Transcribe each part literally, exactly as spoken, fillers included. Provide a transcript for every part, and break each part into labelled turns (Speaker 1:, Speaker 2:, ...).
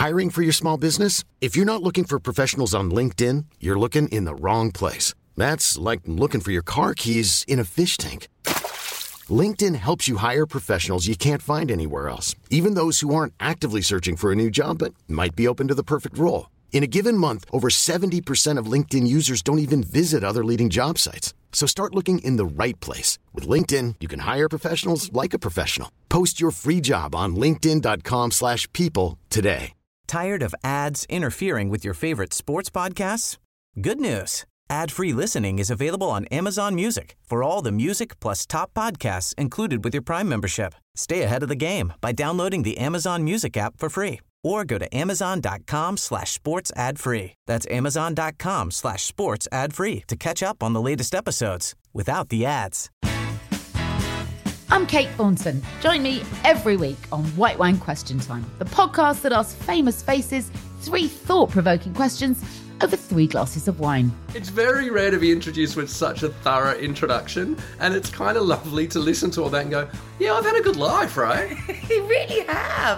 Speaker 1: Hiring for your small business? If you're not looking for professionals on LinkedIn, you're looking in the wrong place. That's like looking for your car keys in a fish tank. LinkedIn helps you hire professionals you can't find anywhere else, even those who aren't actively searching for a new job but might be open to the perfect role. In a given month, over seventy percent of LinkedIn users don't even visit other leading job sites. So start looking in the right place. With LinkedIn, you can hire professionals like a professional. Post your free job on linkedin.com slash people today.
Speaker 2: Tired of ads interfering with your favorite sports podcasts? Good news. Ad-free listening is available on Amazon Music for all the music plus top podcasts included with your Prime membership. Stay ahead of the game by downloading the Amazon Music app for free or go to amazon.com slash sports ad free. That's amazon.com slash sports ad free to catch up on the latest episodes without the ads.
Speaker 3: I'm Kate Thornton. Join me every week on White Wine Question Time, the podcast that asks famous faces three thought-provoking questions over three glasses of wine.
Speaker 4: It's very rare to be introduced with such a thorough introduction, and it's kind of lovely to listen to all that and go, yeah, I've had a good life, right?
Speaker 3: You really have.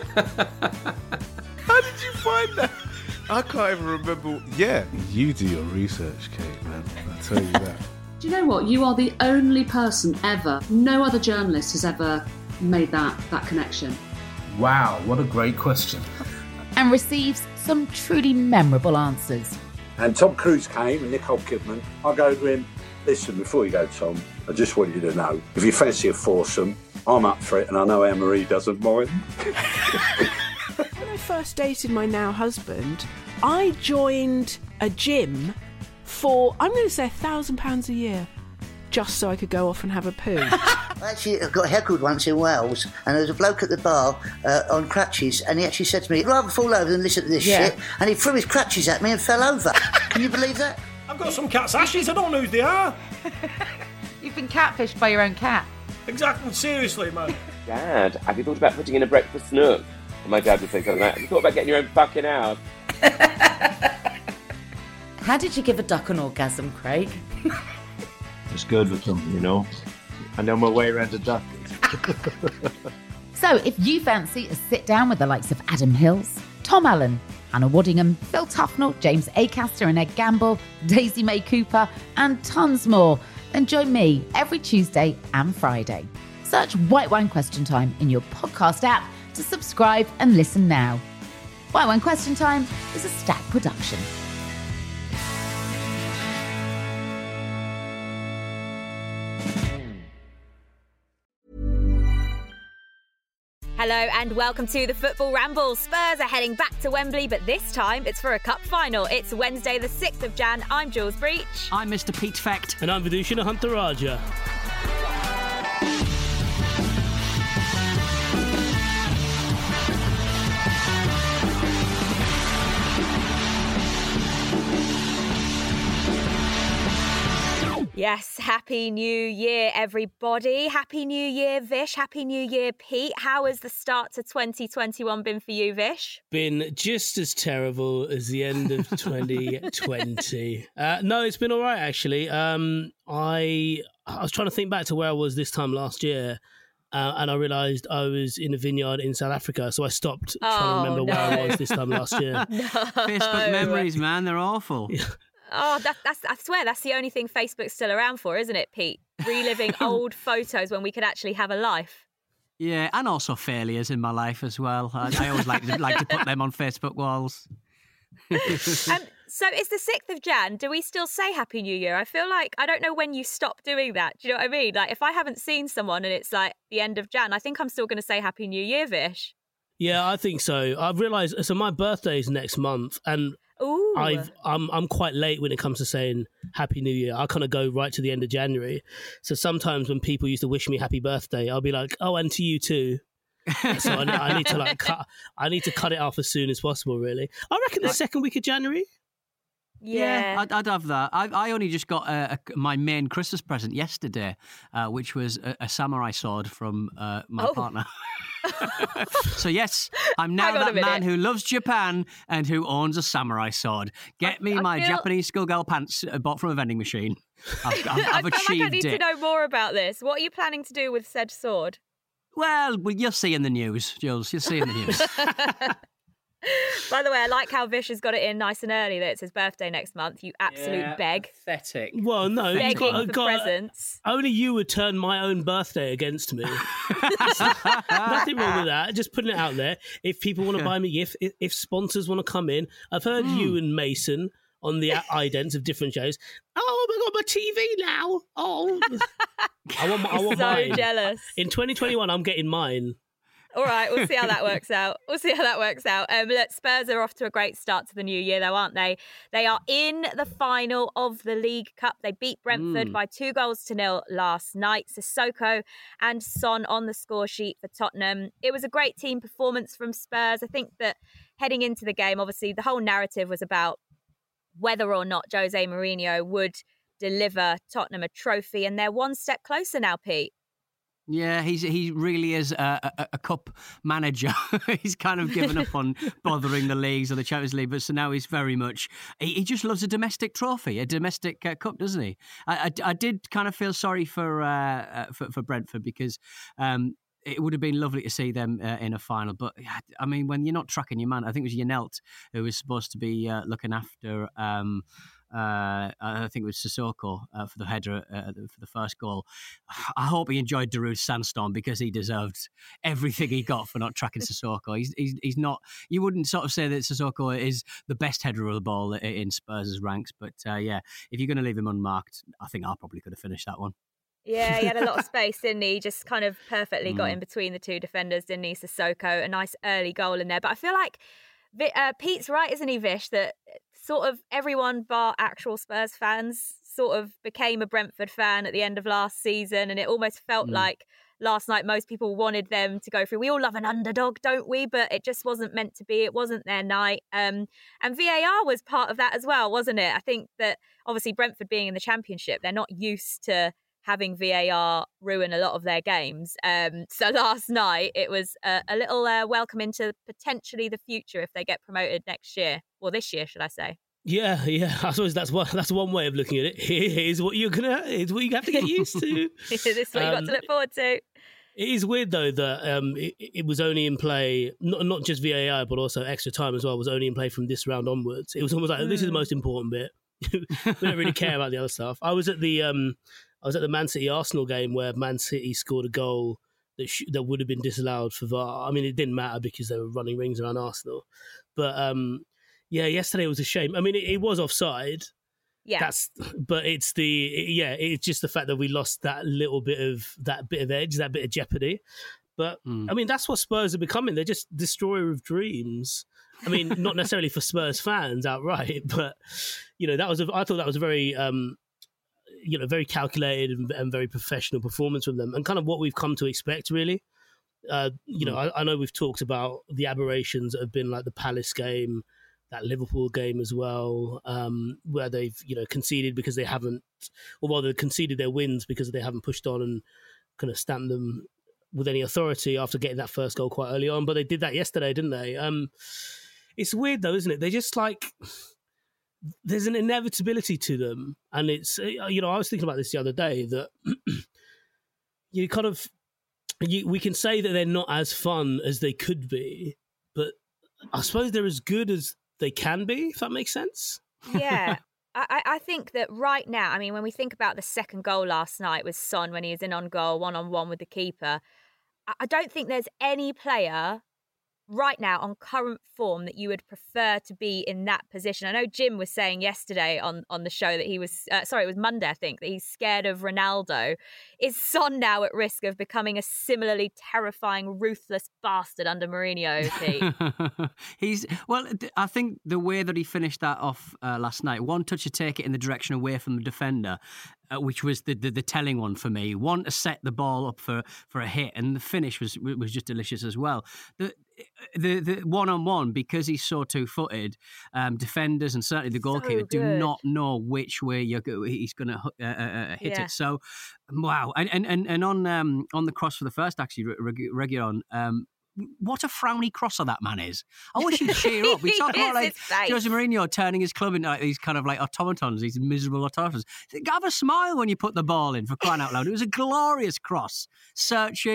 Speaker 5: How did you find that? I can't even remember. Yeah, you do your research, Kate, man. I'll tell you that.
Speaker 6: Do you know what? You are the only person ever, no other journalist has ever made that, that connection.
Speaker 7: Wow, what a great question.
Speaker 3: And receives some truly memorable answers.
Speaker 8: And Tom Cruise came and Nicole Kidman. I go to him, listen, before you go, Tom, I just want you to know, if you fancy a foursome, I'm up for it, and I know Anne-Marie doesn't mind.
Speaker 9: When I first dated my now husband, I joined a gym for, I'm going to say, a thousand pounds a year, just so I could go off and have a poo.
Speaker 10: Actually, I got heckled once in Wales, and there was a bloke at the bar uh, on crutches, and he actually said to me, I'd rather fall over than listen to this
Speaker 3: Yeah.
Speaker 10: shit, and he threw his crutches at me and fell over. Can you believe that?
Speaker 7: I've got some cat's ashes, I don't know who they are.
Speaker 3: You've been catfished by your own cat.
Speaker 7: Exactly, seriously, man.
Speaker 11: Dad, have you thought about putting in a breakfast nook? And my dad would say something like, have you thought about getting your own fucking house?
Speaker 12: How did you give a duck an orgasm, Craig?
Speaker 7: It's good with them, you know. I know my way around a duck.
Speaker 3: So if you fancy a sit down with the likes of Adam Hills, Tom Allen, Hannah Waddingham, Phil Tufnell, James Acaster and Ed Gamble, Daisy May Cooper, and tons more, then join me every Tuesday and Friday. Search White Wine Question Time in your podcast app to subscribe and listen now. White Wine Question Time is a Stack production.
Speaker 13: Hello and welcome to the Football Ramble. Spurs are heading back to Wembley, but this time it's for a cup final. It's Wednesday the sixth of January. I'm Jules Breach.
Speaker 14: I'm Mister Pete Fecht.
Speaker 15: And I'm Vidushan Huntaraja.
Speaker 13: Yes, Happy New Year, everybody. Happy New Year, Vish. Happy New Year, Pete. How has the start to twenty twenty-one been for you, Vish?
Speaker 15: Been just as terrible as the end of twenty twenty. Uh, no, it's been all right, actually. Um, I I was trying to think back to where I was this time last year, uh, and I realised I was in a vineyard in South Africa, so I stopped
Speaker 13: Oh,
Speaker 15: trying to remember
Speaker 13: no.
Speaker 15: where I was this time last year.
Speaker 13: No.
Speaker 14: Facebook memories, man, they're awful.
Speaker 15: Yeah.
Speaker 13: Oh, that, that's, I swear that's the only thing Facebook's still around for, isn't it, Pete? Reliving old photos when we could actually have a life.
Speaker 14: Yeah, and also failures in my life as well. I, I always like to, like to put them on Facebook walls.
Speaker 13: Um, so it's the sixth of January. Do we still say Happy New Year? I feel like, I don't know when you stop doing that. Do you know what I mean? Like, if I haven't seen someone and it's like the end of January, I think I'm still going to say Happy New Year, Vish.
Speaker 15: Yeah, I think so. I've realised, so my birthday is next month, and
Speaker 13: Ooh.
Speaker 15: I've, I'm I'm quite late when it comes to saying Happy New Year. I kind of go right to the end of January. So sometimes when people used to wish me happy birthday, I'll be like, oh, and to you too. So I, I need to like cut. I need to cut it off as soon as possible. Really, I reckon the second week of January.
Speaker 13: Yeah,
Speaker 14: I'd, I'd have that. I, I only just got a, a, my main Christmas present yesterday, uh, which was a, a samurai sword from uh, my
Speaker 13: Oh.
Speaker 14: partner. So yes, I'm now
Speaker 13: Hang on a
Speaker 14: that man
Speaker 13: minute.
Speaker 14: who loves Japan and who owns a samurai sword. Get me
Speaker 13: I
Speaker 14: my
Speaker 13: feel-
Speaker 14: Japanese schoolgirl pants uh, bought from a vending machine. I've, I've,
Speaker 13: I
Speaker 14: I've
Speaker 13: feel
Speaker 14: achieved
Speaker 13: like I need
Speaker 14: it.
Speaker 13: to know more about this. What are you planning to do with said sword?
Speaker 14: Well, well, you'll see in the news, Jules. You'll see in the news.
Speaker 13: By the way, I like how Vish has got it in nice and early that it's his birthday next month. You absolute
Speaker 14: Yeah,
Speaker 13: beg.
Speaker 14: Pathetic.
Speaker 15: Well, no,
Speaker 13: Begging
Speaker 15: it's got,
Speaker 13: for
Speaker 15: got,
Speaker 13: presents.
Speaker 15: Only you would turn my own birthday against me. Nothing wrong with that. Just putting it out there. If people want to buy me gifts, if, if sponsors want to come in, I've heard
Speaker 14: Mm.
Speaker 15: you and Mason on the idents of different shows. Oh my god, my T V now! Oh, I want, I want
Speaker 13: so
Speaker 15: mine.
Speaker 13: jealous.
Speaker 15: In twenty twenty-one, I'm getting mine.
Speaker 13: All right, we'll see how that works out. We'll see how that works out. Um, look, Spurs are off to a great start to the new year, though, aren't they? They are in the final of the League Cup. They beat Brentford
Speaker 16: Mm.
Speaker 13: by two goals to nil last night. Sissoko and Son on the score sheet for Tottenham. It was a great team performance from Spurs. I think that heading into the game, obviously, the whole narrative was about whether or not Jose Mourinho would deliver Tottenham a trophy, and they're one step closer now, Pete.
Speaker 14: Yeah, he's he really is a, a, a cup manager. He's kind of given up on bothering the leagues or the Champions League, but so now he's very much. He, he just loves a domestic trophy, a domestic uh, cup, doesn't he? I, I, I did kind of feel sorry for uh, uh, for, for Brentford because. Um, It would have been lovely to see them uh, in a final, but I mean, when you're not tracking your man, I think it was Yanelt who was supposed to be uh, looking after. Um, uh, I think it was Sissoko uh, for the header uh, for the first goal. I hope he enjoyed Darude's sandstorm because he deserved everything he got for not tracking Sissoko. He's, he's he's not. You wouldn't sort of say that Sissoko is the best header of the ball in Spurs' ranks, but uh, yeah, if you're going to leave him unmarked, I think I probably could have finished that one.
Speaker 13: Yeah, he had a lot of space, didn't he? He just kind of perfectly got
Speaker 14: Mm.
Speaker 13: in between the two defenders, didn't he? Sissoko, a nice early goal in there. But I feel like Vi- uh, Pete's right, isn't he, Vish? That sort of everyone bar actual Spurs fans sort of became a Brentford fan at the end of last season, and it almost felt
Speaker 16: Mm.
Speaker 13: like last night most people wanted them to go through. We all love an underdog, don't we? But it just wasn't meant to be. It wasn't their night. Um, and V A R was part of that as well, wasn't it? I think that obviously Brentford being in the Championship, they're not used to having V A R ruin a lot of their games. Um, so last night it was a, a little uh, welcome into potentially the future if they get promoted next year, or this year, should I say?
Speaker 15: Yeah, yeah. I suppose that's one. That's one way of looking at it. Here's what you're gonna. Here's what you have to get used to.
Speaker 13: This is what you got
Speaker 15: Um,
Speaker 13: to look forward to.
Speaker 15: It is weird though that um, it, it was only in play, not not just V A R, but also extra time as well. Was only in play from this round onwards. It was almost like this is the most important bit. We don't really care about the other stuff. I was at the um, I was at the Man City Arsenal game where Man City scored a goal that sh- that would have been disallowed for V A R. I mean, it didn't matter because they were running rings around Arsenal. But um, yeah, yesterday was a shame. I mean, it, it was offside.
Speaker 13: Yeah.
Speaker 15: That's, but it's the yeah, it's just the fact that we lost that little bit of that bit of edge, that bit of jeopardy. But I mean, that's what Spurs are becoming. They're just destroyer of dreams. I mean, not necessarily for Spurs fans outright, but you know, that was a, I thought that was a very um, you know, very calculated and, and very professional performance from them, and kind of what we've come to expect, really. Uh, you know, I, I know we've talked about the aberrations that have been like the Palace game, that Liverpool game as well, um, where they've, you know, conceded because they haven't, or rather conceded their wins because they haven't pushed on and kind of stamped them with any authority after getting that first goal quite early on. But they did that yesterday, didn't they? Um, it's weird though, isn't it? They just like, there's an inevitability to them. And it's, you know, I was thinking about this the other day that you kind of, you, we can say that they're not as fun as they could be, but I suppose they're as good as they can be, if that makes sense.
Speaker 13: Yeah. I, I think that right now, I mean, when we think about the second goal last night with Son when he was in on goal, one-on-one with the keeper, I, I don't think there's any player right now on current form that you would prefer to be in that position. I know Jim was saying yesterday on, on the show that he was, uh, sorry, it was Monday, I think, that he's scared of Ronaldo. Is Son now at risk of becoming a similarly terrifying, ruthless bastard under Mourinho, Pete?
Speaker 14: He's, well, I think the way that he finished that off uh, last night, one touch to take it in the direction away from the defender, Uh, which was the, the the telling one for me. One to set the ball up for, for a hit, and the finish was was just delicious as well. The the the one on one, because he's so two footed, um, defenders and certainly the goalkeeper
Speaker 13: So
Speaker 14: do
Speaker 13: good.
Speaker 14: not know which way you're go- he's going to uh, uh, hit
Speaker 13: Yeah.
Speaker 14: it. So wow, and and and, and on um, on the cross for the first, actually, Reg- Reguilon. Um, What a frowny crosser that man is. I wish he'd cheer up. We talk about like Jose Mourinho turning his club into like these kind of like automatons, these miserable automatons. Have a smile when you put the ball in, for crying out loud. It was a glorious cross. Searching,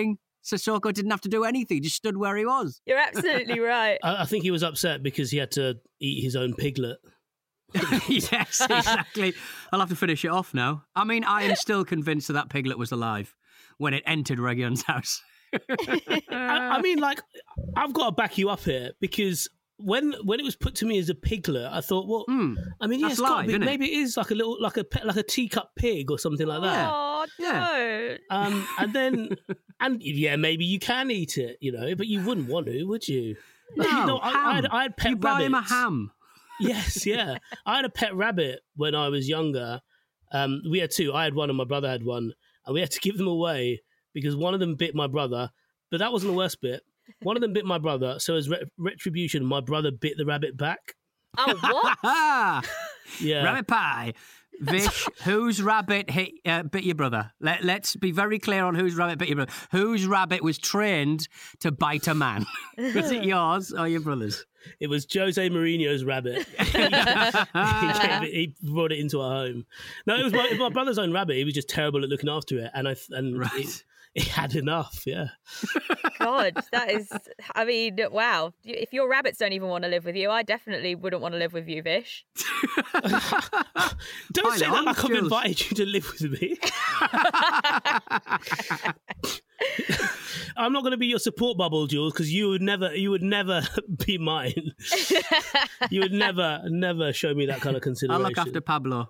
Speaker 14: Sissoko didn't have to do anything; he just stood where he was.
Speaker 13: You're absolutely right.
Speaker 15: I, I think he was upset because he had to eat his own piglet.
Speaker 14: Yes, exactly. I'll have to finish it off now. I mean, I am still convinced that that piglet was alive when it entered Reguilón's house.
Speaker 15: I, I mean, like, I've got to back you up here because when when it was put to me as a piglet, I thought, well,
Speaker 14: mm,
Speaker 15: I mean, yeah,
Speaker 14: that's
Speaker 15: it's got
Speaker 14: live,
Speaker 15: to be,
Speaker 14: isn't it?
Speaker 15: maybe it is like a little, like a pe- like a teacup pig or something like that.
Speaker 13: Oh, no.
Speaker 15: Um, and then, and yeah, maybe you can eat it, you know, but you wouldn't want to, would you? Like,
Speaker 14: No,
Speaker 15: you know, I,
Speaker 14: ham.
Speaker 15: I, had, I had pet
Speaker 14: You buy him a
Speaker 15: rabbits.
Speaker 14: ham.
Speaker 15: Yes, yeah. I had a pet rabbit when I was younger. Um, we had two. I had one and my brother had one. And we had to give them away because one of them bit my brother. But that wasn't the worst bit. One of them bit my brother. So as re- retribution, my brother bit the rabbit back.
Speaker 13: Oh, what?
Speaker 15: Yeah.
Speaker 14: Rabbit pie. Vish, whose rabbit hit, uh, bit your brother? Let, let's be very clear on whose rabbit bit your brother. Whose rabbit was trained to bite a man? Was it yours or your brother's?
Speaker 15: It was Jose Mourinho's rabbit. he, gave it, he brought it into our home. No, it was my, my brother's own rabbit. He was just terrible at looking after it. And I and
Speaker 14: Right.
Speaker 15: it, it had enough, yeah.
Speaker 13: God, that is, I mean, wow. If your rabbits don't even want to live with you, I definitely wouldn't want to live with you, Vish.
Speaker 15: Don't
Speaker 14: Why
Speaker 15: say that
Speaker 14: not,
Speaker 15: like I've
Speaker 14: Jules?
Speaker 15: invited you to live with me. I'm not going to be your support bubble, Jules, because you would never, you would never be mine. You would never, never show me that kind of
Speaker 14: I'll
Speaker 15: consideration.
Speaker 14: look after Pablo.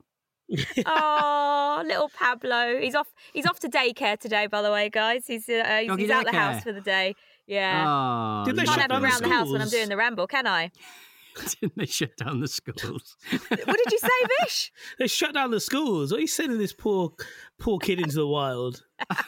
Speaker 13: Oh, little Pablo. He's off He's off to daycare today, by the way, guys. He's uh, he's,
Speaker 14: Doggy
Speaker 13: he's out the
Speaker 14: daycare.
Speaker 13: house for the day. Yeah.
Speaker 14: Oh,
Speaker 15: Did they
Speaker 13: Can't
Speaker 15: shut
Speaker 13: have
Speaker 15: down
Speaker 13: him
Speaker 15: the
Speaker 13: around the house when I'm
Speaker 15: schools?
Speaker 13: doing the ramble, can I?
Speaker 14: Didn't they shut down the schools?
Speaker 13: What did you say, Vish?
Speaker 15: They shut down the schools. What are you sending this poor, poor kid into the wild?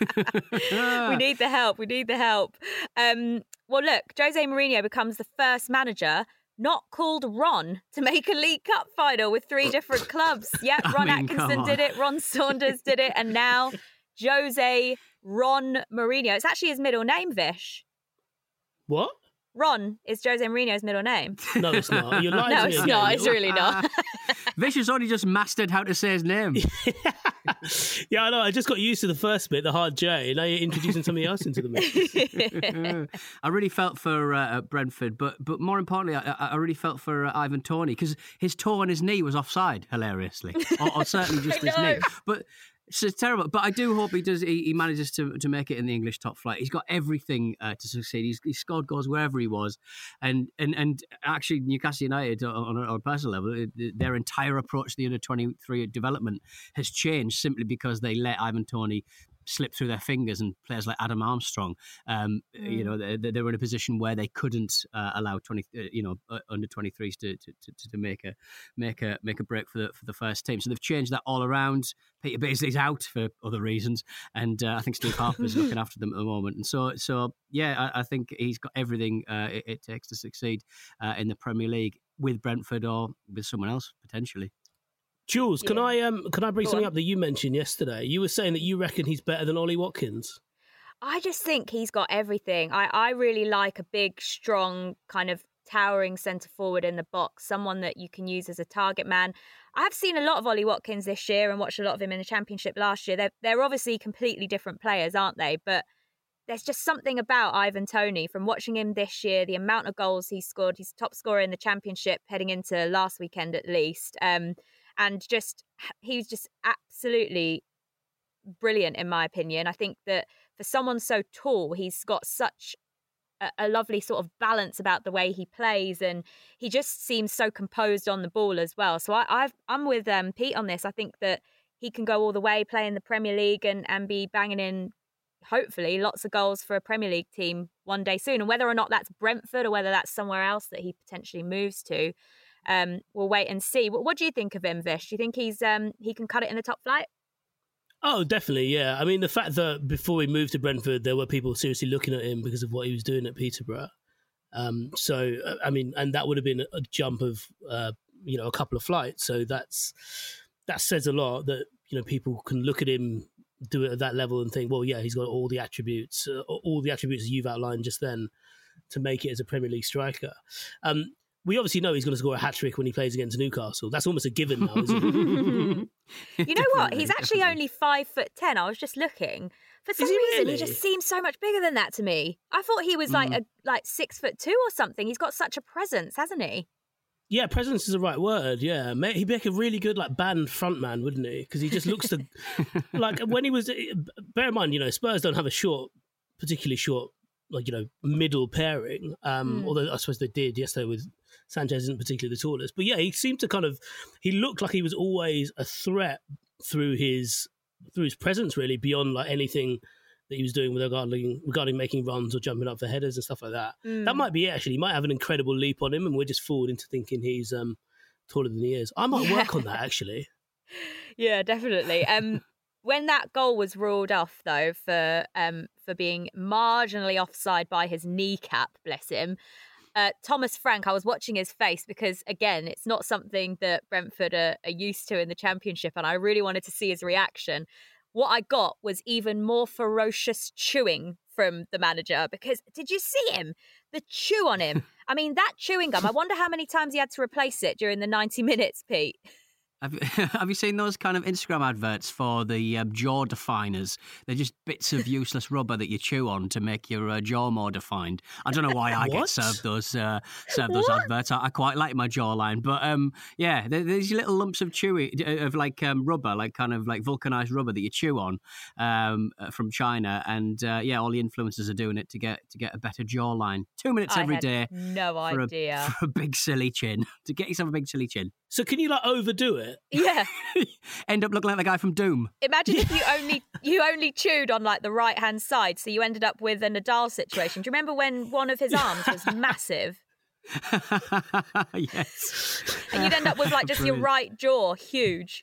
Speaker 13: We need the help. We need the help. Um, well, look, Jose Mourinho becomes the first manager not called Ron to make a League Cup final with three different clubs. Yep,
Speaker 14: I
Speaker 13: Ron
Speaker 14: mean, come
Speaker 13: Atkinson
Speaker 14: on.
Speaker 13: did it, Ron Saunders did it, and now Jose Ron Mourinho. It's actually his middle name, Vish.
Speaker 15: What?
Speaker 13: Ron is Jose Mourinho's middle name.
Speaker 15: No, it's not. You're lying
Speaker 13: No,
Speaker 15: to me
Speaker 13: it's
Speaker 15: again.
Speaker 13: not. It's really not.
Speaker 14: Vish has only just mastered how to say his name.
Speaker 15: Yeah, I know. I just got used to the first bit, the hard J. Now you're introducing something else into the mix.
Speaker 14: I really felt for uh, Brentford, but but more importantly, I, I really felt for uh, Ivan Toney because his toe and his knee was offside, hilariously, or, or certainly just
Speaker 13: I
Speaker 14: his knee.
Speaker 13: know.
Speaker 14: But it's just terrible. But I do hope he does. He, he manages to to make it in the English top flight. He's got everything uh, to succeed. He's, he's scored goals wherever he was, and and and actually Newcastle United on a, on a personal level, it- their entire approach to the under twenty-three development has changed simply because they let Ivan Toney slip through their fingers, and players like Adam Armstrong, um, you know, they, they were in a position where they couldn't uh, allow twenty, uh, you know, uh, under twenty-threes to, to to to make a make a make a break for the for the first team. So they've changed that all around. Peter Beasley's out for other reasons, and uh, I think Steve Harper's looking after them at the moment. And so, so yeah, I, I think he's got everything uh, it, it takes to succeed uh, in the Premier League with Brentford or with someone else potentially.
Speaker 15: Jules, can
Speaker 13: Yeah.
Speaker 15: I um can I bring
Speaker 13: Go
Speaker 15: something
Speaker 13: on.
Speaker 15: up that you mentioned yesterday? You were saying that you reckon he's better than Ollie Watkins.
Speaker 13: I just think he's got everything. I, I really like a big, strong, kind of towering centre forward in the box, someone that you can use as a target man. I have seen a lot of Ollie Watkins this year and watched a lot of him in the Championship last year. They're, they're obviously completely different players, aren't they? But there's just something about Ivan Toney from watching him this year, the amount of goals he's scored. He's top scorer in the Championship heading into last weekend at least. Um, and just, he's just absolutely brilliant in my opinion. I think that for someone so tall, he's got such a, a lovely sort of balance about the way he plays, and he just seems so composed on the ball as well. So I, I've, I'm with um, Pete on this. I think that he can go all the way, play in the Premier League and, and be banging in, hopefully, lots of goals for a Premier League team one day soon. And whether or not that's Brentford or whether that's somewhere else that he potentially moves to, um, we'll wait and see. What, what do you think of him, Vish? Do you think he's um, he can cut it in the top flight?
Speaker 15: Oh, definitely, yeah. I mean, the fact that before he moved to Brentford, there were people seriously looking at him because of what he was doing at Peterborough. Um, so, uh, I mean, and that would have been a jump of, uh, you know, a couple of flights. So that's that says a lot that, you know, people can look at him, do it at that level and think, well, yeah, he's got all the attributes, uh, all the attributes you've outlined just then to make it as a Premier League striker. Um, we obviously know he's going to score a hat-trick when he plays against Newcastle. That's almost a given now, isn't it?
Speaker 13: You know what? He's actually only five foot ten. I was just looking. For some
Speaker 15: he
Speaker 13: reason,
Speaker 15: really?
Speaker 13: he just seems so much bigger than that to me. I thought he was like
Speaker 15: Mm.
Speaker 13: a like six foot two or something. He's got such a presence, hasn't he?
Speaker 15: Yeah, presence is the right word. Yeah, Ma- he'd make a really good like band frontman, wouldn't he? Because he just looks to like when he was. Bear in mind, you know, Spurs don't have a short, particularly short, like you know, middle pairing. Um,
Speaker 13: Mm.
Speaker 15: Although I suppose they did yesterday with Sanchez isn't particularly the tallest, but yeah, he seemed to kind of. He looked like he was always a threat through his through his presence, really, beyond like anything that he was doing with regarding regarding making runs or jumping up for headers and stuff like that.
Speaker 13: Mm.
Speaker 15: That might be it, actually. He might have an incredible leap on him, and we're just fooled into thinking he's um, taller than he is. I might
Speaker 13: Yeah.
Speaker 15: work on that, actually.
Speaker 13: Yeah, definitely. Um, when that goal was ruled off, though, for um for being marginally offside by his kneecap, bless him. Uh, Thomas Frank, I was watching his face because, again, it's not something that Brentford are, are used to in the Championship, and I really wanted to see his reaction. What I got was even more ferocious chewing from the manager because did you see him? The chew on him. I mean, that chewing gum, I wonder how many times he had to replace it during the ninety minutes, Pete.
Speaker 14: Have, have you seen those kind of Instagram adverts for the um, jaw definers? They're just bits of useless rubber that you chew on to make your uh, jaw more defined. I don't know why I get
Speaker 15: What?
Speaker 14: served those uh, served those
Speaker 13: What?
Speaker 14: adverts. I, I quite like my jawline, but um, yeah, there, there's little lumps of chewy of like um, rubber, like kind of like vulcanized rubber that you chew on um, uh, from China, and uh, yeah, all the influencers are doing it to get to get a better jawline. Two minutes
Speaker 13: I
Speaker 14: every
Speaker 13: had
Speaker 14: day.
Speaker 13: no
Speaker 14: for
Speaker 13: idea.
Speaker 14: A, for a big silly chin to get yourself a big silly chin.
Speaker 15: So can you like overdo it?
Speaker 13: Yeah.
Speaker 14: End up looking like the guy from Doom.
Speaker 13: Imagine if you only you only chewed on like the right hand side, so you ended up with a Nadal situation. Do you remember when one of his arms was massive?
Speaker 14: Yes.
Speaker 13: And you'd end up with like just your
Speaker 14: Brilliant.
Speaker 13: right jaw huge.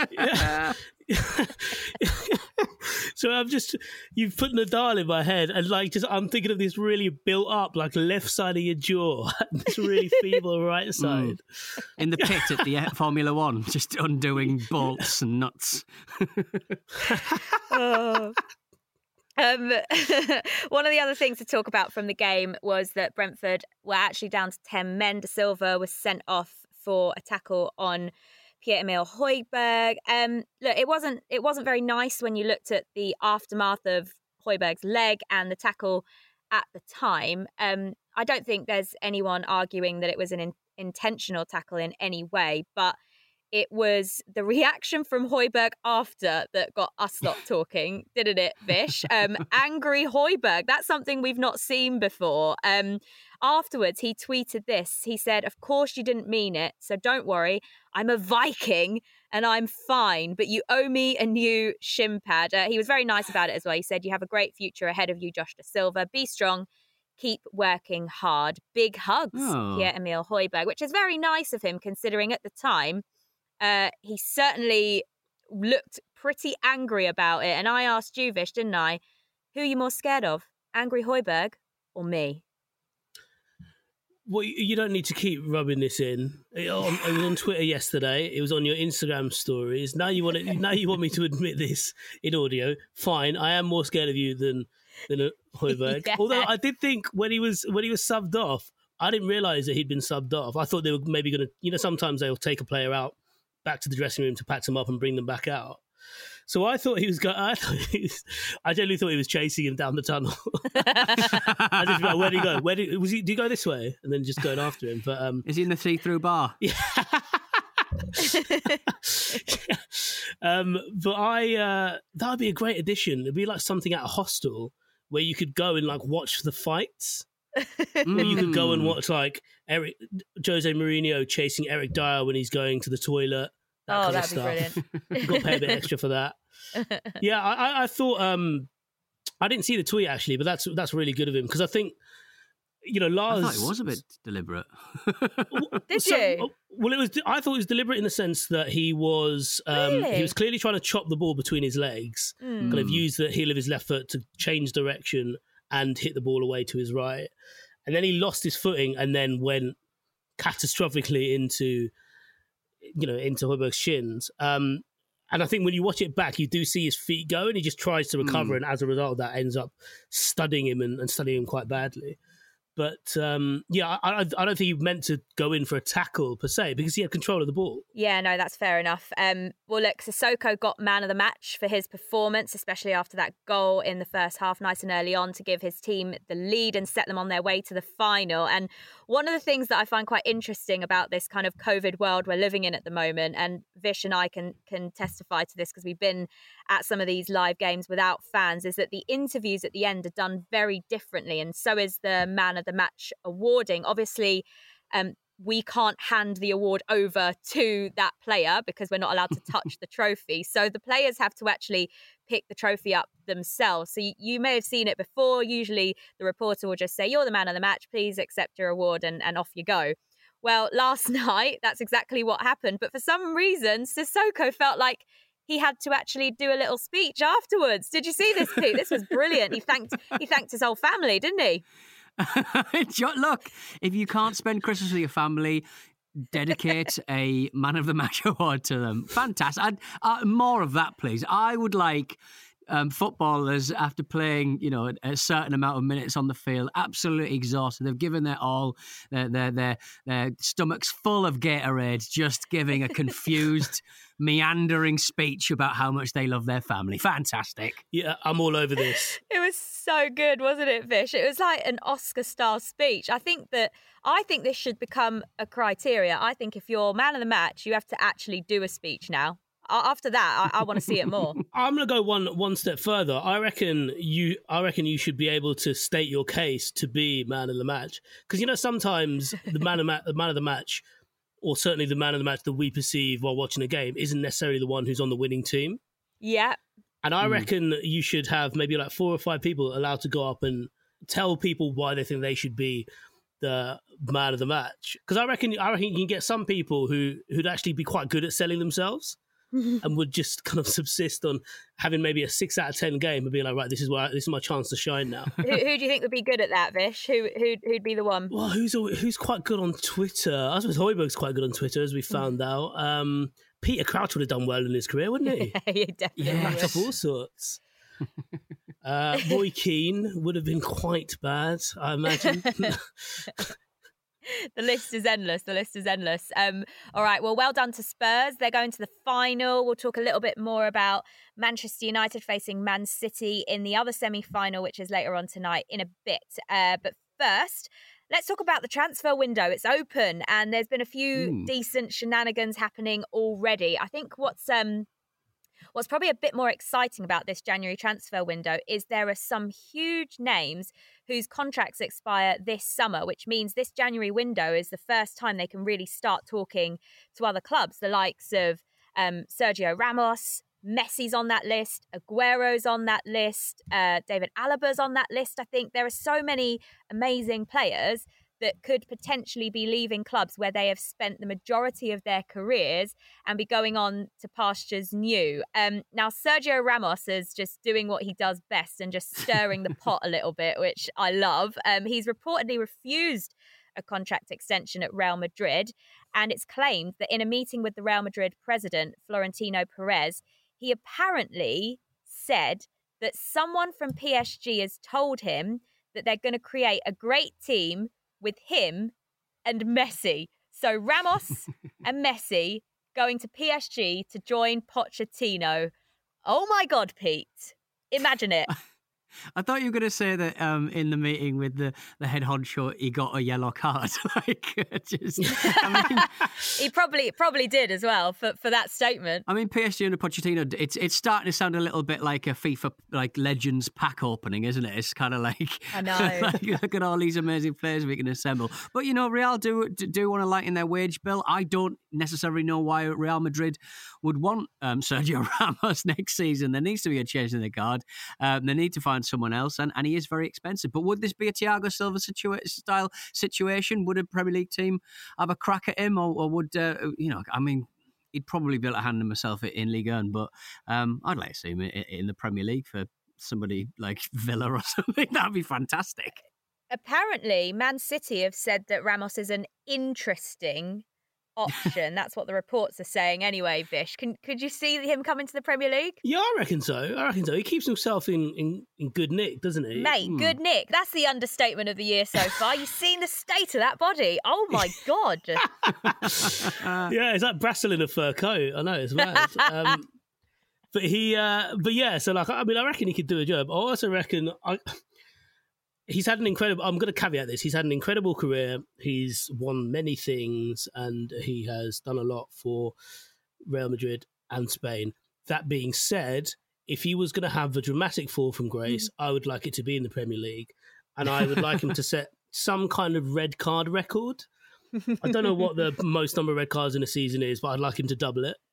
Speaker 15: So I'm just you've put Nadal in my head, and like just I'm thinking of this really built up like left side of your jaw, and this really feeble right side.
Speaker 14: Mm. In the pit at the Formula One, just undoing bolts and nuts.
Speaker 13: Oh. Um, one of the other things to talk about from the game was that Brentford were actually down to ten men. De Silva was sent off for a tackle on Pierre-Emile Højbjerg. Um, look, it wasn't it wasn't very nice when you looked at the aftermath of Højbjerg's leg and the tackle at the time. Um, I don't think there's anyone arguing that it was an in- intentional tackle in any way, but it was the reaction from Højbjerg after that got us lot talking, didn't it, Vish? Um, angry Højbjerg. That's something we've not seen before. Um, afterwards, he tweeted this. He said, "Of course you didn't mean it, so don't worry. I'm a Viking and I'm fine, but you owe me a new shin pad." Uh, he was very nice about it as well. He said, "You have a great future ahead of you, Josh De Silva. Be strong. Keep working hard." Big hugs,
Speaker 14: Oh.
Speaker 13: Pierre-Emile Højbjerg, which is very nice of him considering at the time, Uh, he certainly looked pretty angry about it. And I asked you, Vish, didn't I? Who are you more scared of? Angry Højbjerg or me?
Speaker 15: Well, you don't need to keep rubbing this in. It, on, it was on Twitter yesterday. It was on your Instagram stories. Now you want it, Now you want me to admit this in audio. Fine, I am more scared of you than than Højbjerg.
Speaker 13: Yeah.
Speaker 15: Although I did think when he was when he was subbed off, I didn't realise that he'd been subbed off. I thought they were maybe going to. You know, sometimes they'll take a player out back to the dressing room to patch them up and bring them back out. So I thought he was going. I thought he was, I genuinely thought he was chasing him down the tunnel. I just like, where did he go? Where did was he? Do you go this way? And then just going after him. But um,
Speaker 14: is he in the see-through bar?
Speaker 15: Yeah. um, but I uh, that would be a great addition. It'd be like something at a hostel where you could go and like watch the fights. Where you could go and watch like Eric Jose Mourinho chasing Eric Dyer when he's going to the toilet. That
Speaker 13: Oh,
Speaker 15: kind
Speaker 13: that'd
Speaker 15: of
Speaker 13: be
Speaker 15: stuff.
Speaker 13: brilliant.
Speaker 15: You've got to pay a bit extra for that. Yeah, I, I, I thought um, I didn't see the tweet actually, but that's that's really good of him because I think you know Lars.
Speaker 14: I thought it was a bit deliberate.
Speaker 13: Did
Speaker 15: So-
Speaker 13: you?
Speaker 15: Well, it was. I thought it was deliberate in the sense that he was um,
Speaker 13: Really?
Speaker 15: he was clearly trying to chop the ball between his legs,
Speaker 13: Mm.
Speaker 15: kind of use the heel of his left foot to change direction and hit the ball away to his right, and then he lost his footing and then went catastrophically into you know into Højbjerg's shins. Um, and I think when you watch it back, you do see his feet go, and he just tries to recover,
Speaker 14: Mm.
Speaker 15: and as a result, of that ends up studding him and, and studying him quite badly. But um, yeah, I, I, I don't think he meant to go in for a tackle per se because he had control of the ball.
Speaker 13: Yeah, no, that's fair enough. Um, well, look, Sissoko got man of the match for his performance, especially after that goal in the first half, nice and early on, to give his team the lead and set them on their way to the final. And one of the things that I find quite interesting about this kind of COVID world we're living in at the moment, and Vish and I can can testify to this because we've been at some of these live games without fans, is that the interviews at the end are done very differently, and so is the man of the match awarding. Obviously, um, we can't hand the award over to that player because we're not allowed to touch the trophy. So the players have to actually pick the trophy up themselves. So you, you may have seen it before. Usually the reporter will just say, "You're the man of the match, please accept your award," and, and off you go. Well, last night, that's exactly what happened. But for some reason, Sissoko felt like he had to actually do a little speech afterwards. Did you see this, Pete? This was brilliant. He thanked he thanked his whole family, didn't he?
Speaker 14: Look, if you can't spend Christmas with your family, dedicate a Man of the Match award to them. Fantastic. I'd, uh, more of that, please. I would like um, footballers, after playing, you know, a certain amount of minutes on the field, absolutely exhausted. They've given their all, their their their, their stomachs full of Gatorade, just giving a confused, meandering speech about how much they love their family. Fantastic.
Speaker 15: Yeah, I'm all over this.
Speaker 13: It was so good, wasn't it, Vish? It was like an Oscar-style speech. I think that I think this should become a criteria. I think if you're man of the match, you have to actually do a speech now. After that, I, I want to see it more.
Speaker 15: I'm going to go one one step further. I reckon you. I reckon you should be able to state your case to be man of the match, because you know sometimes the man of ma- the man of the match, or certainly the man of the match that we perceive while watching a game, isn't necessarily the one who's on the winning team.
Speaker 13: Yeah.
Speaker 15: And I
Speaker 14: Mm.
Speaker 15: reckon you should have maybe like four or five people allowed to go up and tell people why they think they should be the man of the match. Because I reckon I reckon you can get some people who who'd actually be quite good at selling themselves. And would just kind of subsist on having maybe a six out of ten game and being like, right, this is where I, this is my chance to shine now.
Speaker 13: who, who do you think would be good at that, Vish? Who who who'd be the one?
Speaker 15: Well, who's al- who's quite good on Twitter? I suppose Højbjerg's quite good on Twitter, as we found out. Um, Peter Crouch would have done well in his career, wouldn't he?
Speaker 13: Yeah, he definitely
Speaker 15: Yeah,
Speaker 13: would.
Speaker 15: up all sorts. Uh, Roy Keane would have been quite bad, I imagine.
Speaker 13: The list is endless. The list is endless. Um, all right. Well, well done to Spurs. They're going to the final. We'll talk a little bit more about Manchester United facing Man City in the other semi-final, which is later on tonight in a bit. Uh, but first, let's talk about the transfer window. It's open and there's been a few
Speaker 16: Mm.
Speaker 13: decent shenanigans happening already. I think what's um what's probably a bit more exciting about this January transfer window is there are some huge names whose contracts expire this summer, which means this January window is the first time they can really start talking to other clubs, the likes of um, Sergio Ramos. Messi's on that list, Aguero's on that list, uh, David Alaba's on that list. I think there are so many amazing players that could potentially be leaving clubs where they have spent the majority of their careers and be going on to pastures new. Um, now, Sergio Ramos is just doing what he does best and just stirring the pot a little bit, which I love. Um, he's reportedly refused a contract extension at Real Madrid, and it's claimed that in a meeting with the Real Madrid president, Florentino Perez, he apparently said that someone from P S G has told him that they're going to create a great team with him and Messi. So Ramos and Messi going to P S G to join Pochettino. Oh my God, Pete. Imagine it.
Speaker 14: I thought you were going to say that um, in the meeting with the, the head honcho, he got a yellow card. like, just, I mean,
Speaker 13: He probably probably did as well for, for that statement.
Speaker 14: I mean, P S G under Pochettino, it's it's starting to sound a little bit like a FIFA like Legends pack opening, isn't it? It's kind of like,
Speaker 13: I know.
Speaker 14: like, look at all these amazing players we can assemble. But you know, Real do do want to lighten their wage bill. I don't necessarily know why Real Madrid would want um, Sergio Ramos next season. There needs to be a change in the guard. Um, they need to find someone else, and, and he is very expensive. But would this be a Thiago Silva situa- style situation? Would a Premier League team have a crack at him, or, or would uh, you know? I mean, he'd probably be able to hand himself in Ligue one, but um, I'd like to see him in, in the Premier League for somebody like Villa or something. That'd be fantastic.
Speaker 13: Apparently, Man City have said that Ramos is an interesting option. That's what the reports are saying anyway, Vish. Can, could you see him coming to the Premier League?
Speaker 15: Yeah, I reckon so. I reckon so. He keeps himself in, in, in good nick, doesn't he?
Speaker 13: Mate,
Speaker 15: Mm.
Speaker 13: good nick. That's the understatement of the year so far. You've seen the state of that body. Oh, my God.
Speaker 15: Yeah, it's like Brassel in a fur coat. I know, it's mad. um, but he, uh, but yeah, so like, I mean, I reckon he could do a job. I also reckon I, he's had an incredible, I'm going to caveat this, he's had an incredible career. He's won many things and he has done a lot for Real Madrid and Spain. That being said, if he was going to have a dramatic fall from grace, mm. I would like it to be in the Premier League. And I would like him to set some kind of red card record. I don't know what the most number of red cards in a season is, but I'd like him to double it.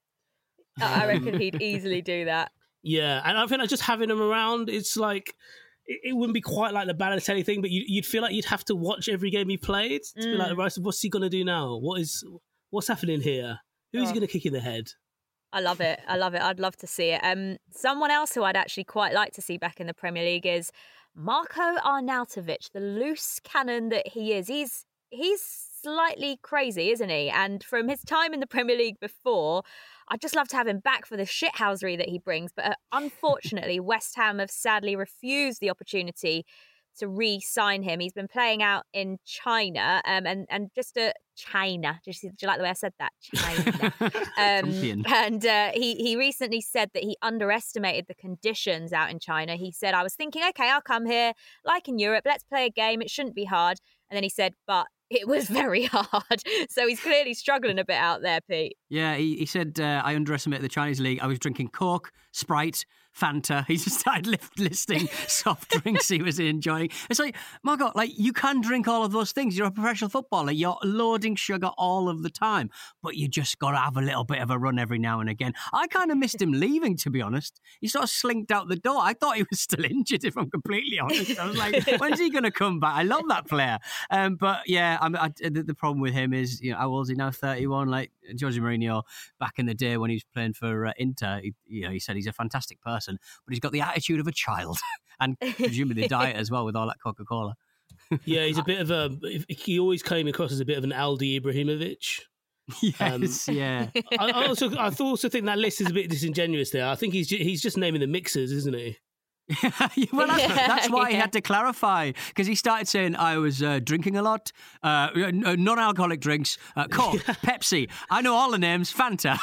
Speaker 13: I reckon he'd easily do that.
Speaker 15: Yeah, and I think like just having him around, it's like, it, it wouldn't be quite like the Balotelli thing, but you, you'd feel like you'd have to watch every game he played to
Speaker 13: Mm.
Speaker 15: be like, right, so what's he going to do now? What is, what's happening here? Who's he
Speaker 13: Oh.
Speaker 15: going to kick in the head?
Speaker 13: I love it. I love it. I'd love to see it. Um, someone else who I'd actually quite like to see back in the Premier League is Marko Arnautovic, the loose cannon that he is. He's he's slightly crazy, isn't he? And from his time in the Premier League before, I'd just love to have him back for the shithousery that he brings. But uh, unfortunately, West Ham have sadly refused the opportunity to re-sign him. He's been playing out in China, um, and and just a China. Do you, see, do you like the way I said that? China. um, and uh, he he recently said that he underestimated the conditions out in China. He said, "I was thinking, okay, I'll come here, like in Europe. Let's play a game. It shouldn't be hard." And then he said, "But it was very hard." So he's clearly struggling a bit out there, Pete.
Speaker 14: Yeah, he, he said, uh, I underestimated the Chinese league. I was drinking Coke, Sprite, Fanta. He just started lift, listing soft drinks he was enjoying. It's like, Margot, like, you can drink all of those things. You're a professional footballer. You're loading sugar all of the time. But you just got to have a little bit of a run every now and again. I kind of missed him leaving, to be honest. He sort of slinked out the door. I thought he was still injured, if I'm completely honest. I was like, when's he going to come back? I love that player. Um, but, yeah, I, I, the, the problem with him is, you know, how old is he now? thirty-one? Like, Jose Mourinho, back in the day when he was playing for uh, Inter, he, you know, he said he's a fantastic person, but he's got the attitude of a child, and presumably the diet as well with all that Coca-Cola.
Speaker 15: Yeah, he's a bit of a. He always came across as a bit of an Aldi Ibrahimovic.
Speaker 14: Yes, um, yeah.
Speaker 15: I, I also, I also think that list is a bit disingenuous. There, I think he's ju- he's just naming the mixers, isn't he?
Speaker 14: Well, that's,
Speaker 15: Yeah,
Speaker 14: that's why he
Speaker 15: yeah.
Speaker 14: had to clarify, because he started saying I was uh, drinking a lot, uh, non-alcoholic drinks, uh, Coke, Pepsi. I know all the names. Fanta.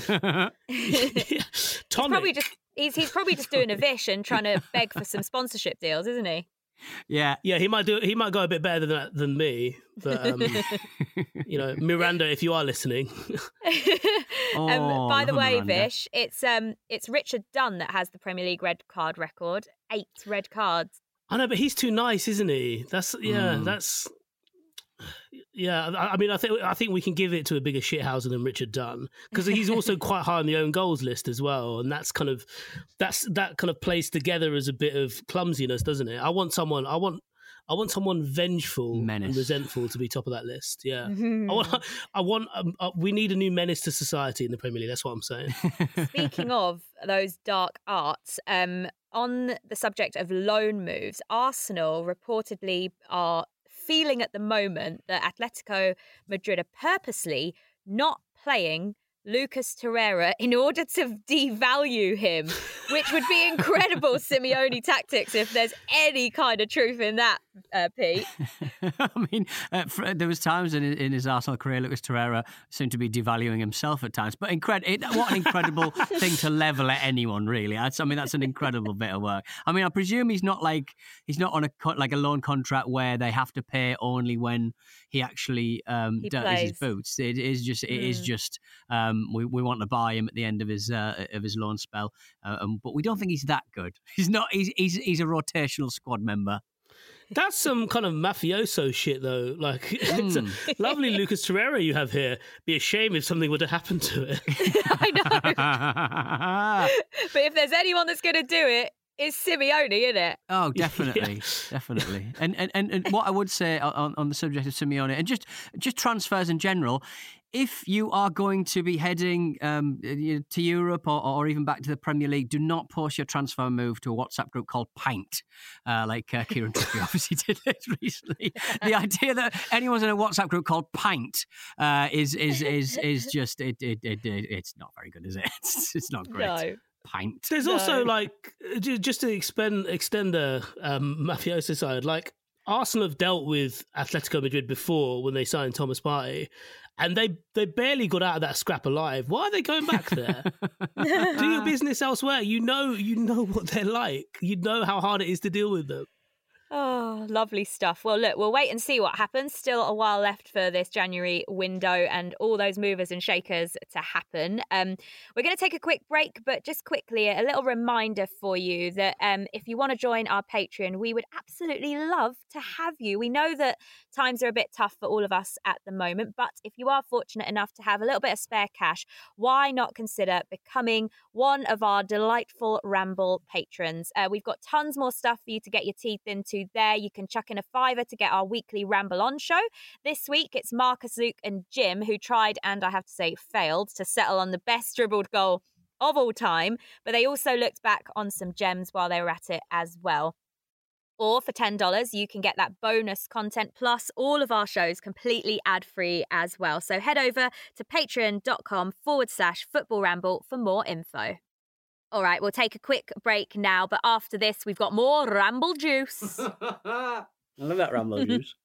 Speaker 13: He's probably just he's he's probably just doing a Vish and trying to beg for some sponsorship deals, isn't he?
Speaker 14: Yeah,
Speaker 15: yeah. He might do. He might go a bit better than that than me. But um, you know, Miranda, if you are listening.
Speaker 14: Oh,
Speaker 13: um, by the
Speaker 15: love
Speaker 13: way,
Speaker 15: Miranda.
Speaker 13: Vish, it's um it's Richard Dunn that has the Premier League red card record. Eight red cards.
Speaker 15: I know, but he's too nice, isn't he? That's yeah.
Speaker 14: Mm.
Speaker 15: That's yeah. I, I mean, I think I think we can give it to a bigger shithouser than Richard Dunn, because he's also quite high on the own goals list as well, and that's kind of that's that kind of plays together as a bit of clumsiness, doesn't it? I want someone. I want. I want someone vengeful
Speaker 14: Menace.
Speaker 15: and resentful to be top of that list. Yeah,
Speaker 13: Mhm.
Speaker 15: I want. I want. Um, uh, we need a new menace to society in the Premier League. That's what I'm saying.
Speaker 13: Speaking of those dark arts, um, on the subject of loan moves, Arsenal reportedly are feeling at the moment that Atletico Madrid are purposely not playing Lucas Torreira in order to devalue him, which would be incredible Simeone tactics if there's any kind of truth in that, uh, Pete.
Speaker 14: I mean, uh, for, there was times in, in his Arsenal career, Lucas Torreira seemed to be devaluing himself at times. But incred- it, what an incredible thing to level at anyone, really. That's, I mean, that's an incredible bit of work. I mean, I presume he's not like he's not on a co- like a loan contract where they have to pay only when he actually um,
Speaker 13: He
Speaker 14: dirties his
Speaker 13: plays.
Speaker 14: boots. It is just, it is
Speaker 13: Mm.
Speaker 14: just. Um, we we want to buy him at the end of his uh, of his loan spell, uh, um, but we don't think he's that good. He's not. He's he's he's a rotational squad member.
Speaker 15: That's some kind of mafioso shit, though. Like, it's a lovely Lucas Torreira you have here. Be a shame if something were to happen to it.
Speaker 13: But if there's anyone that's going to do it, it's Simeone, isn't it?
Speaker 14: Oh, definitely, definitely. And, and and and what I would say on, on the subject of Simeone and just just transfers in general, if you are going to be heading um, to Europe or, or even back to the Premier League, do not post your transfer move to a WhatsApp group called Pint, uh, like uh, Kieran Trippier obviously did it recently. The idea that anyone's in a WhatsApp group called Pint uh, is is is is just it, it, it, it it's not very good, is it? It's, it's not great.
Speaker 13: No.
Speaker 14: Pint.
Speaker 15: There's
Speaker 13: No.
Speaker 15: also like j- just to expend, extend the um, mafioso side. Like Arsenal have dealt with Atletico Madrid before when they signed Thomas Partey, and they they barely got out of that scrap alive. Why are they going back there? Do your business elsewhere. You know, you know what they're like. You know how hard it is to deal with them.
Speaker 13: Oh, lovely stuff. Well, look, we'll wait and see what happens. Still a while left for this January window and all those movers and shakers to happen. Um, we're going to take a quick break, but just quickly, a little reminder for you that um, if you want to join our Patreon, we would absolutely love to have you. We know that times are a bit tough for all of us at the moment, but if you are fortunate enough to have a little bit of spare cash, why not consider becoming one of our delightful Ramble patrons? Uh, we've got tons more stuff for you to get your teeth into there. You can chuck in a fiver to get our weekly Ramble On show. This week, it's Marcus, Luke and Jim who tried, and I have to say failed, to settle on the best dribbled goal of all time, but they also looked back on some gems while they were at it as well. Or for ten dollars, you can get that bonus content plus all of our shows completely ad-free as well. So head over to patreon.com forward slash football ramble for more info. All right, we'll take a quick break now, but after this, we've got more Ramble Juice.
Speaker 16: I love that Ramble Juice.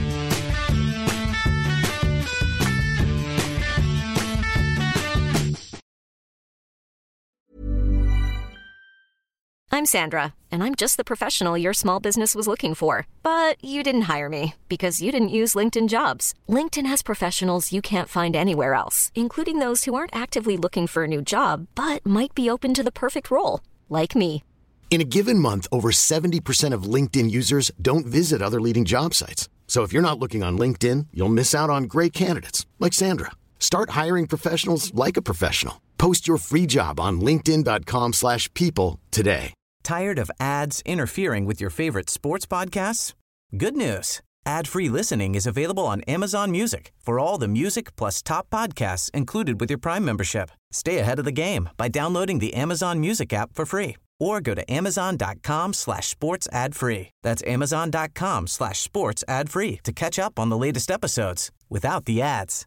Speaker 17: I'm Sandra, and I'm just the professional your small business was looking for. But you didn't hire me because you didn't use LinkedIn Jobs. LinkedIn has professionals you can't find anywhere else, including those who aren't actively looking for a new job, but might be open to the perfect role, like me.
Speaker 1: In a given month, over seventy percent of LinkedIn users don't visit other leading job sites. So if you're not looking on LinkedIn, you'll miss out on great candidates like Sandra. Start hiring professionals like a professional. Post your free job on linkedin.com slash people today.
Speaker 2: Tired of ads interfering with your favorite sports podcasts? Good news. Ad-free listening is available on Amazon Music for all the music plus top podcasts included with your Prime membership. Stay ahead of the game by downloading the Amazon Music app for free or go to amazon.com slash sports ad free. That's amazon.com slash sports ad free to catch up on the latest episodes without the ads.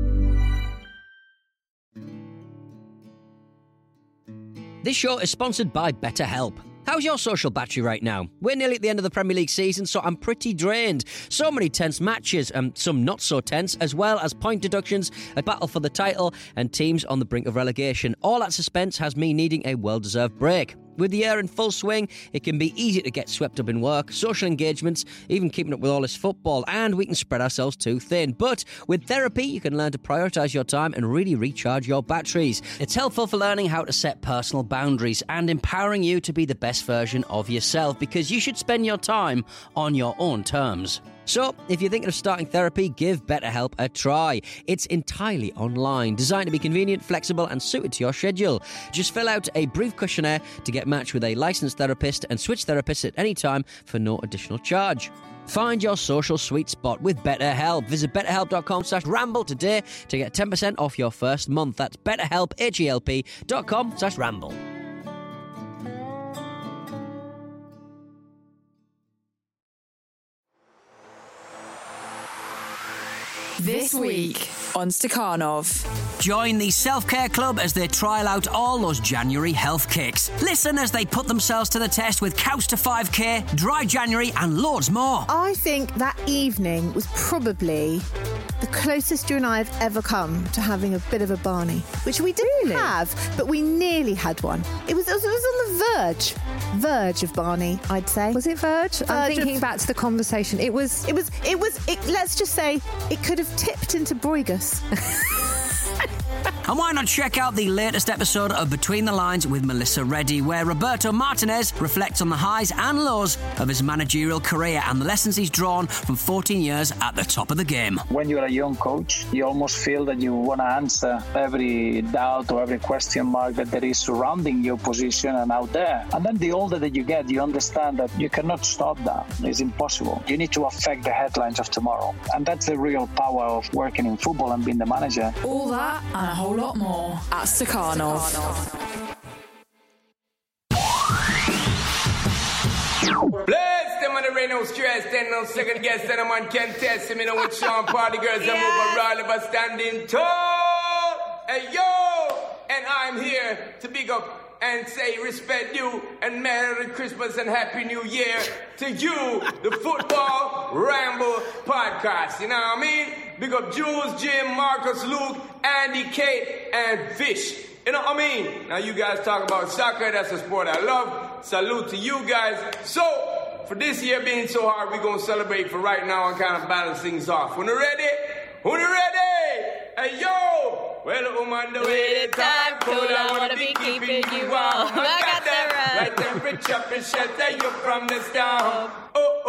Speaker 16: This show is sponsored by BetterHelp. How's your social battery right now? We're nearly at the end of the Premier League season, so I'm pretty drained. So many tense matches, and some not so tense, as well as point deductions, a battle for the title, and teams on the brink of relegation. All that suspense has me needing a well-deserved break. With the year in full swing, it can be easy to get swept up in work, social engagements, even keeping up with all this football, and we can spread ourselves too thin. But with therapy, you can learn to prioritise your time and really recharge your batteries. It's helpful for learning how to set personal boundaries and empowering you to be the best version of yourself, because you should spend your time on your own terms. So, if you're thinking of starting therapy, give BetterHelp a try. It's entirely online, designed to be convenient, flexible, and suited to your schedule. Just fill out a brief questionnaire to get matched with a licensed therapist and switch therapists at any time for no additional charge. Find your social sweet spot with BetterHelp. Visit betterhelp.com slash ramble today to get ten percent off your first month. That's betterhelp, H-E-L-P dot com slash ramble.
Speaker 18: This week on Stakhanov.
Speaker 16: Join the Self-Care Club as they trial out all those January health kicks. Listen as they put themselves to the test with Couch to five K, Dry January and loads more.
Speaker 19: I think that evening was probably the closest you and I have ever come to having a bit of a Barney, which we didn't really? have, but we nearly had one. It was, it was on the verge, verge of Barney, I'd say.
Speaker 20: Was it verge?
Speaker 19: verge
Speaker 20: I'm thinking
Speaker 19: of,
Speaker 20: back to the conversation. It was,
Speaker 19: it was, it was. It, let's just say it could have tipped into Broigus.
Speaker 16: And why not check out the latest episode of Between the Lines with Melissa Reddy, where Roberto Martinez reflects on the highs and lows of his managerial career and the lessons he's drawn from fourteen years at the top of the game.
Speaker 20: When you're a young coach, you almost feel that you want to answer every doubt or every question mark that there is surrounding your position and out there. And then the older that you get, you understand that you cannot stop that. It's impossible. You need to affect the headlines of tomorrow. And that's the real power of working in football and being the manager.
Speaker 18: All that and a whole lot more at Stakhanov.
Speaker 21: Bless them on the rain, no stress, then no second guess, then a man can test him, you know, with Sean Party girls, yeah. I move around, but standing tall. Hey, yo! And I'm here to big up and say respect you and Merry Christmas and Happy New Year to you, the Football Ramble Podcast. You know what I mean? Big up Jules, Jim, Marcus, Luke, Andy, Kate, and Fish. You know what I mean? Now you guys talk about soccer, that's a sport I love. Salute to you guys. So, for this year being so hard, we're going to celebrate for right now and kind of balance things off. When you're ready? When you're ready? Hey, yo! Well, I'm on the way to time cold, I want to be keeping you warm. I got the right temperature and shelter you from the storm. Oh,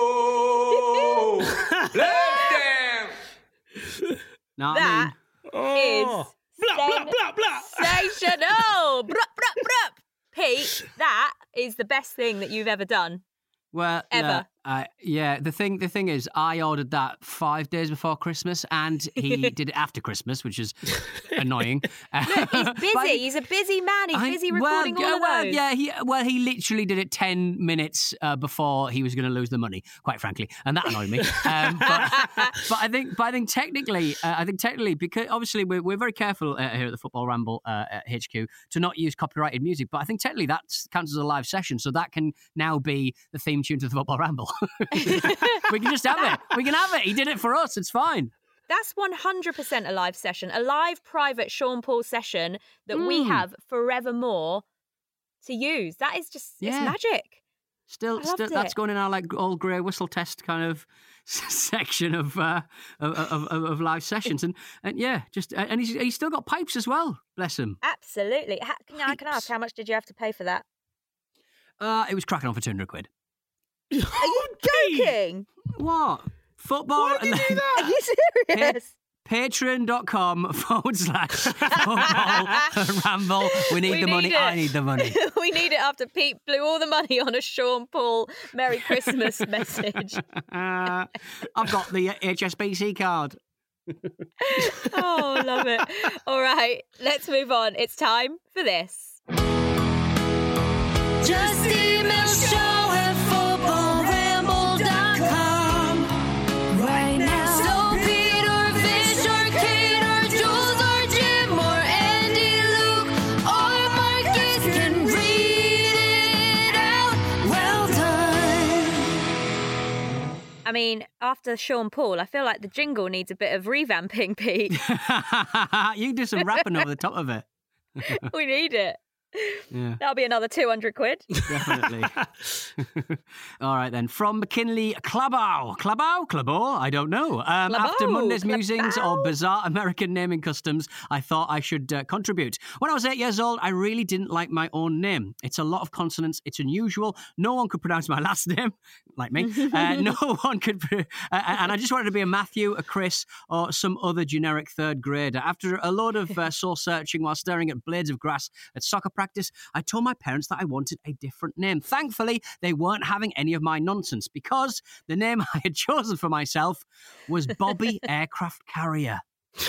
Speaker 21: oh. Bless them.
Speaker 14: No,
Speaker 13: That
Speaker 14: I mean,
Speaker 13: is blah, blah, blah, blah. sensational. Bruh, bruh, bruh. Pete, that is the best thing that you've ever done.
Speaker 14: Well,
Speaker 13: Ever.
Speaker 14: yeah, uh, yeah. The thing, the thing is, I ordered that five days before Christmas, and he did it after Christmas, which is annoying.
Speaker 13: Look, he's busy.
Speaker 14: But-
Speaker 13: He's a busy man. He's
Speaker 14: I-
Speaker 13: busy
Speaker 14: well,
Speaker 13: recording all
Speaker 14: yeah,
Speaker 13: of
Speaker 14: well,
Speaker 13: those.
Speaker 14: yeah, he well, he literally did it ten minutes uh, before he was going to lose the money. Quite frankly, and that annoyed me. Um, but, but I think, but I think technically, uh, I think technically, because obviously we're we're very careful uh, here at the Football Ramble uh, at H Q to not use copyrighted music. But I think technically that counts as a live session, so that can now be the theme tune to the Football Ramble. We can just have it. We can have it. He did it for us. It's fine.
Speaker 13: That's one hundred percent a live session, a live private Sean Paul session that we
Speaker 14: Mm.
Speaker 13: have forevermore to use. That is just,
Speaker 14: Yeah.
Speaker 13: it's magic.
Speaker 14: Still,
Speaker 13: I
Speaker 14: still,
Speaker 13: loved
Speaker 14: that's
Speaker 13: it.
Speaker 14: going in our like old grey whistle test kind of section of, uh, of, of of of live sessions, and and yeah, just and he's he's still got pipes as well. Bless him.
Speaker 13: Absolutely. Ha- Now, I can ask, how much did you have to pay for that?
Speaker 14: Uh, it was cracking on for two hundred quid.
Speaker 13: Are you joking?
Speaker 14: What? Football?
Speaker 13: Why did you do that? Are you serious?
Speaker 14: Patreon.com forward slash football ramble. We need
Speaker 13: We
Speaker 14: the
Speaker 13: need
Speaker 14: money.
Speaker 13: it.
Speaker 14: I need the money.
Speaker 13: We need it after Pete blew all the money on a Sean Paul Merry Christmas message.
Speaker 14: Uh, I've got the H S B C card.
Speaker 13: Oh, love it. All right, let's move on. It's time for this.
Speaker 22: Just email show at football ramble dot com right now. So Peter, Fish, or Kate, or Jules, or Jim, or Andy, Luke, or Marcus can read it out. Well done.
Speaker 13: I mean, after Sean Paul, I feel like the jingle needs a bit of revamping, Pete.
Speaker 14: You can do some rapping over the top of it.
Speaker 13: We need it.
Speaker 14: Yeah.
Speaker 13: That'll be another two hundred quid.
Speaker 14: Definitely. All right, then. From McKinley, Clabow. Clabow? Clabow? I don't know. Um, after
Speaker 13: Clabow,
Speaker 14: Monday's
Speaker 13: Clabow.
Speaker 14: musings or bizarre American naming customs, I thought I should uh, contribute. When I was eight years old, I really didn't like my own name. It's a lot of consonants. It's unusual. No one could pronounce my last name, like me. Uh, no one could. Pro- uh, and I just wanted to be a Matthew, a Chris, or some other generic third grader. After a load of uh, soul searching while staring at blades of grass at soccer practice, I told my parents that I wanted a different name. Thankfully, they weren't having any of my nonsense because the name I had chosen for myself was Bobby Aircraft Carrier.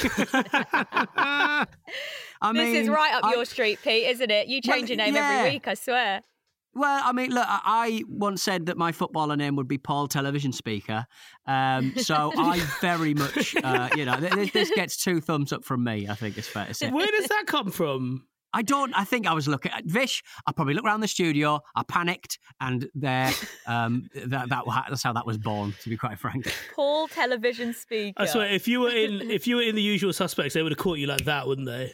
Speaker 14: I
Speaker 13: this is
Speaker 14: mean,
Speaker 13: right up
Speaker 14: I-
Speaker 13: your street, Pete, isn't it? You change
Speaker 14: Well,
Speaker 13: your name
Speaker 14: yeah.
Speaker 13: every week, I swear.
Speaker 14: Well, I mean, look, I I once said that my footballer name would be Paul Television Speaker. Um, so I very much, uh, you know, this, this gets two thumbs up from me, I think it's fair to say.
Speaker 15: Where does that come from?
Speaker 14: I don't, I think I was looking at Vish. I probably looked around the studio, I panicked, and there, um, that, that, that's how that was born, to be quite frank.
Speaker 13: Paul Television Speaker.
Speaker 15: I swear, if you were in if you were in The Usual Suspects, they would have caught you like that, wouldn't they?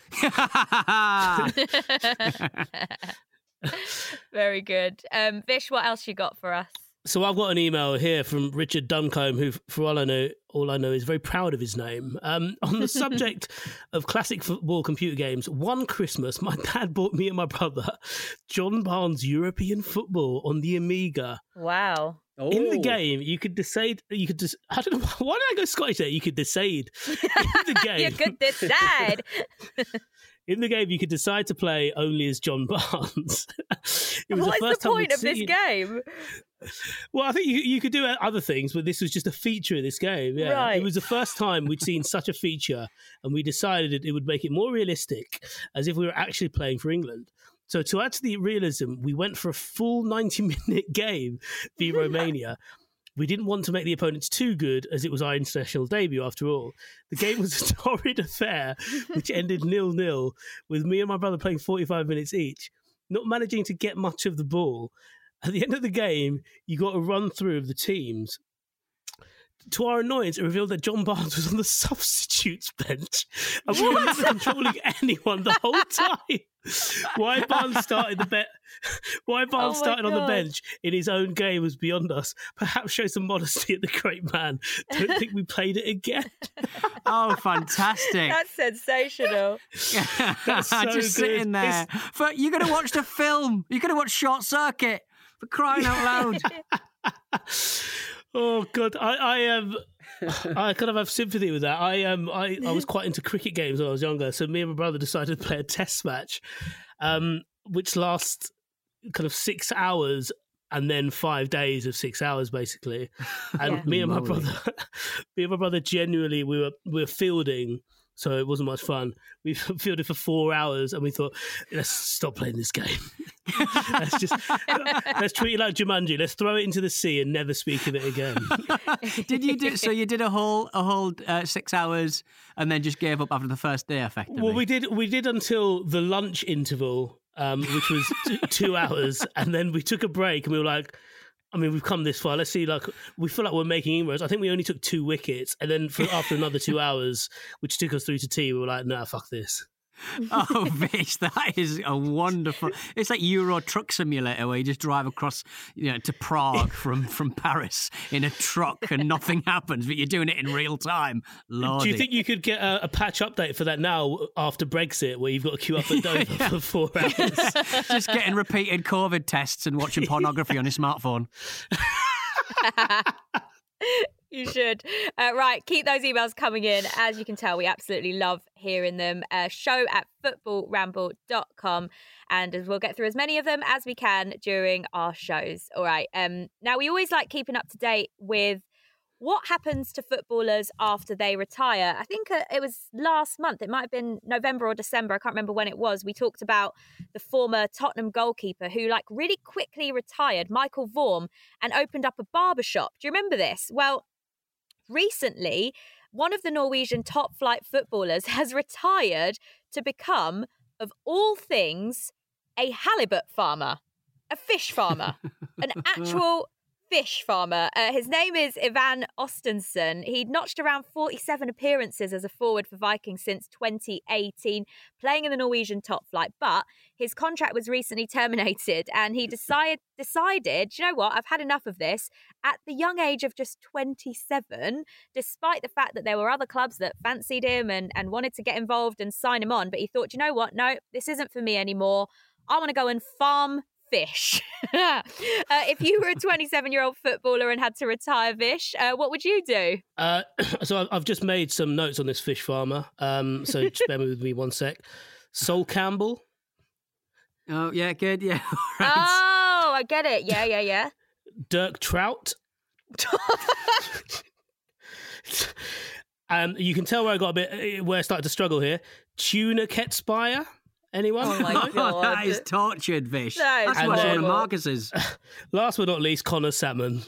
Speaker 13: Very good. Um, Vish, what else you got for us?
Speaker 15: So I've got an email here from Richard Duncombe, who, for all I know, all I know is very proud of his name. Um, on the subject of classic football computer games, one Christmas, my dad bought me and my brother John Barnes European Football on the Amiga.
Speaker 13: Wow.
Speaker 15: In the game, you could decide. You could just. I don't know why did I go Scottish there. You could decide. In the game,
Speaker 13: You could decide.
Speaker 15: In the game, you could decide to play only as John Barnes. It was
Speaker 13: What
Speaker 15: the
Speaker 13: is
Speaker 15: first
Speaker 13: the
Speaker 15: time
Speaker 13: point
Speaker 15: we'd
Speaker 13: of this
Speaker 15: seen-
Speaker 13: game?
Speaker 15: Well, I think you, you could do other things, but this was just a feature of this game. Yeah,
Speaker 13: Right.
Speaker 15: It was the first time we'd seen such a feature, and we decided it would make it more realistic, as if we were actually playing for England. So to add to the realism, we went for a full ninety-minute game v Romania. We didn't want to make the opponents too good, as it was our international debut, after all. The game was a torrid affair, which ended nil-nil, with me and my brother playing forty-five minutes each, not managing to get much of the ball. At the end of the game, you got a run-through of the teams. To our annoyance, it revealed that John Barnes was on the substitutes bench, and we were never controlling anyone the whole time. Why Barnes started the be- Why Barnes
Speaker 13: Oh my
Speaker 15: started on the
Speaker 13: God.
Speaker 15: bench in his own game was beyond us. Perhaps show some modesty at the great man. Don't think we played it again.
Speaker 14: Oh, fantastic.
Speaker 13: That's sensational.
Speaker 15: That's so
Speaker 14: Just
Speaker 15: good.
Speaker 14: sitting there.
Speaker 15: It's-
Speaker 14: For, you could have watched a film. You could have watched Short Circuit. For crying out loud.
Speaker 15: Oh God, I, I am. I kind of have sympathy with that. I am. I, I was quite into cricket games when I was younger, so me and my brother decided to play a test match, um, which lasts kind of six hours and then five days of six hours, basically. And
Speaker 13: Yeah.
Speaker 15: me and my
Speaker 14: Lovely.
Speaker 15: brother, me and my brother, genuinely, we were we were fielding. So it wasn't much fun. We fielded for four hours, and we thought, let's stop playing this game. let's just let's treat it like Jumanji. Let's throw it into the sea and never speak of it again.
Speaker 14: Did you do so? You did a whole a whole uh, six hours and then just gave up after the first day, effectively.
Speaker 15: Well, we did we did until the lunch interval, um, which was t- two hours, and then we took a break, and we were like, I mean, we've come this far. Let's see, like, we feel like we're making inroads. I think we only took two wickets, and then for, after another two hours, which took us through to tea, we were like, nah, fuck this.
Speaker 14: Oh, Vish, that is a wonderful. It's like Euro Truck Simulator, where you just drive across, you know, to Prague from, from Paris in a truck, and nothing happens, but you're doing it in real time. Lordy.
Speaker 15: Do you think you could get a, a patch update for that now after Brexit, where you've got to queue up at Dover for four hours?
Speaker 14: Just getting repeated COVID tests and watching pornography on your smartphone.
Speaker 13: You should. Uh, right, keep those emails coming in. As you can tell, we absolutely love hearing them. Uh, show at football ramble dot com, and we'll get through as many of them as we can during our shows. All right. Um, now, we always like keeping up to date with what happens to footballers after they retire. I think uh, it was last month. It might have been November or December. I can't remember when it was. We talked about the former Tottenham goalkeeper who, like, really quickly retired, Michael Vorm, and opened up a barbershop. Do you remember this? Well, recently, one of the Norwegian top flight footballers has retired to become, of all things, a halibut farmer, a fish farmer, an actual fish farmer. Uh, his name is Ivan Ostensen. He'd notched around forty-seven appearances as a forward for Vikings since twenty eighteen, playing in the Norwegian top flight, but his contract was recently terminated, and he decided, decided, you know what, I've had enough of this, at the young age of just twenty-seven, despite the fact that there were other clubs that fancied him and, and wanted to get involved and sign him on, but he thought, you know what, no, this isn't for me anymore. I want to go and farm fish. uh, if you were a twenty-seven-year-old footballer and had to retire, Vish, uh, what would you do?
Speaker 15: Uh, so I've- I've just made some notes on this fish farmer. Um, so just bear with me one sec. Sol Campbell.
Speaker 14: Oh, yeah, good, yeah. Right.
Speaker 13: Oh, I get it. Yeah, yeah, yeah.
Speaker 15: Dirk Trout. Um, you can tell where I got a bit, where I started to struggle here. Tuna Ketspire. Anyone?
Speaker 13: Oh my
Speaker 15: No?
Speaker 13: God.
Speaker 14: That is tortured, Vish.
Speaker 13: That is
Speaker 14: That's one of
Speaker 15: horrible.
Speaker 14: Marcus's.
Speaker 15: Last but not least, Connor Salmon.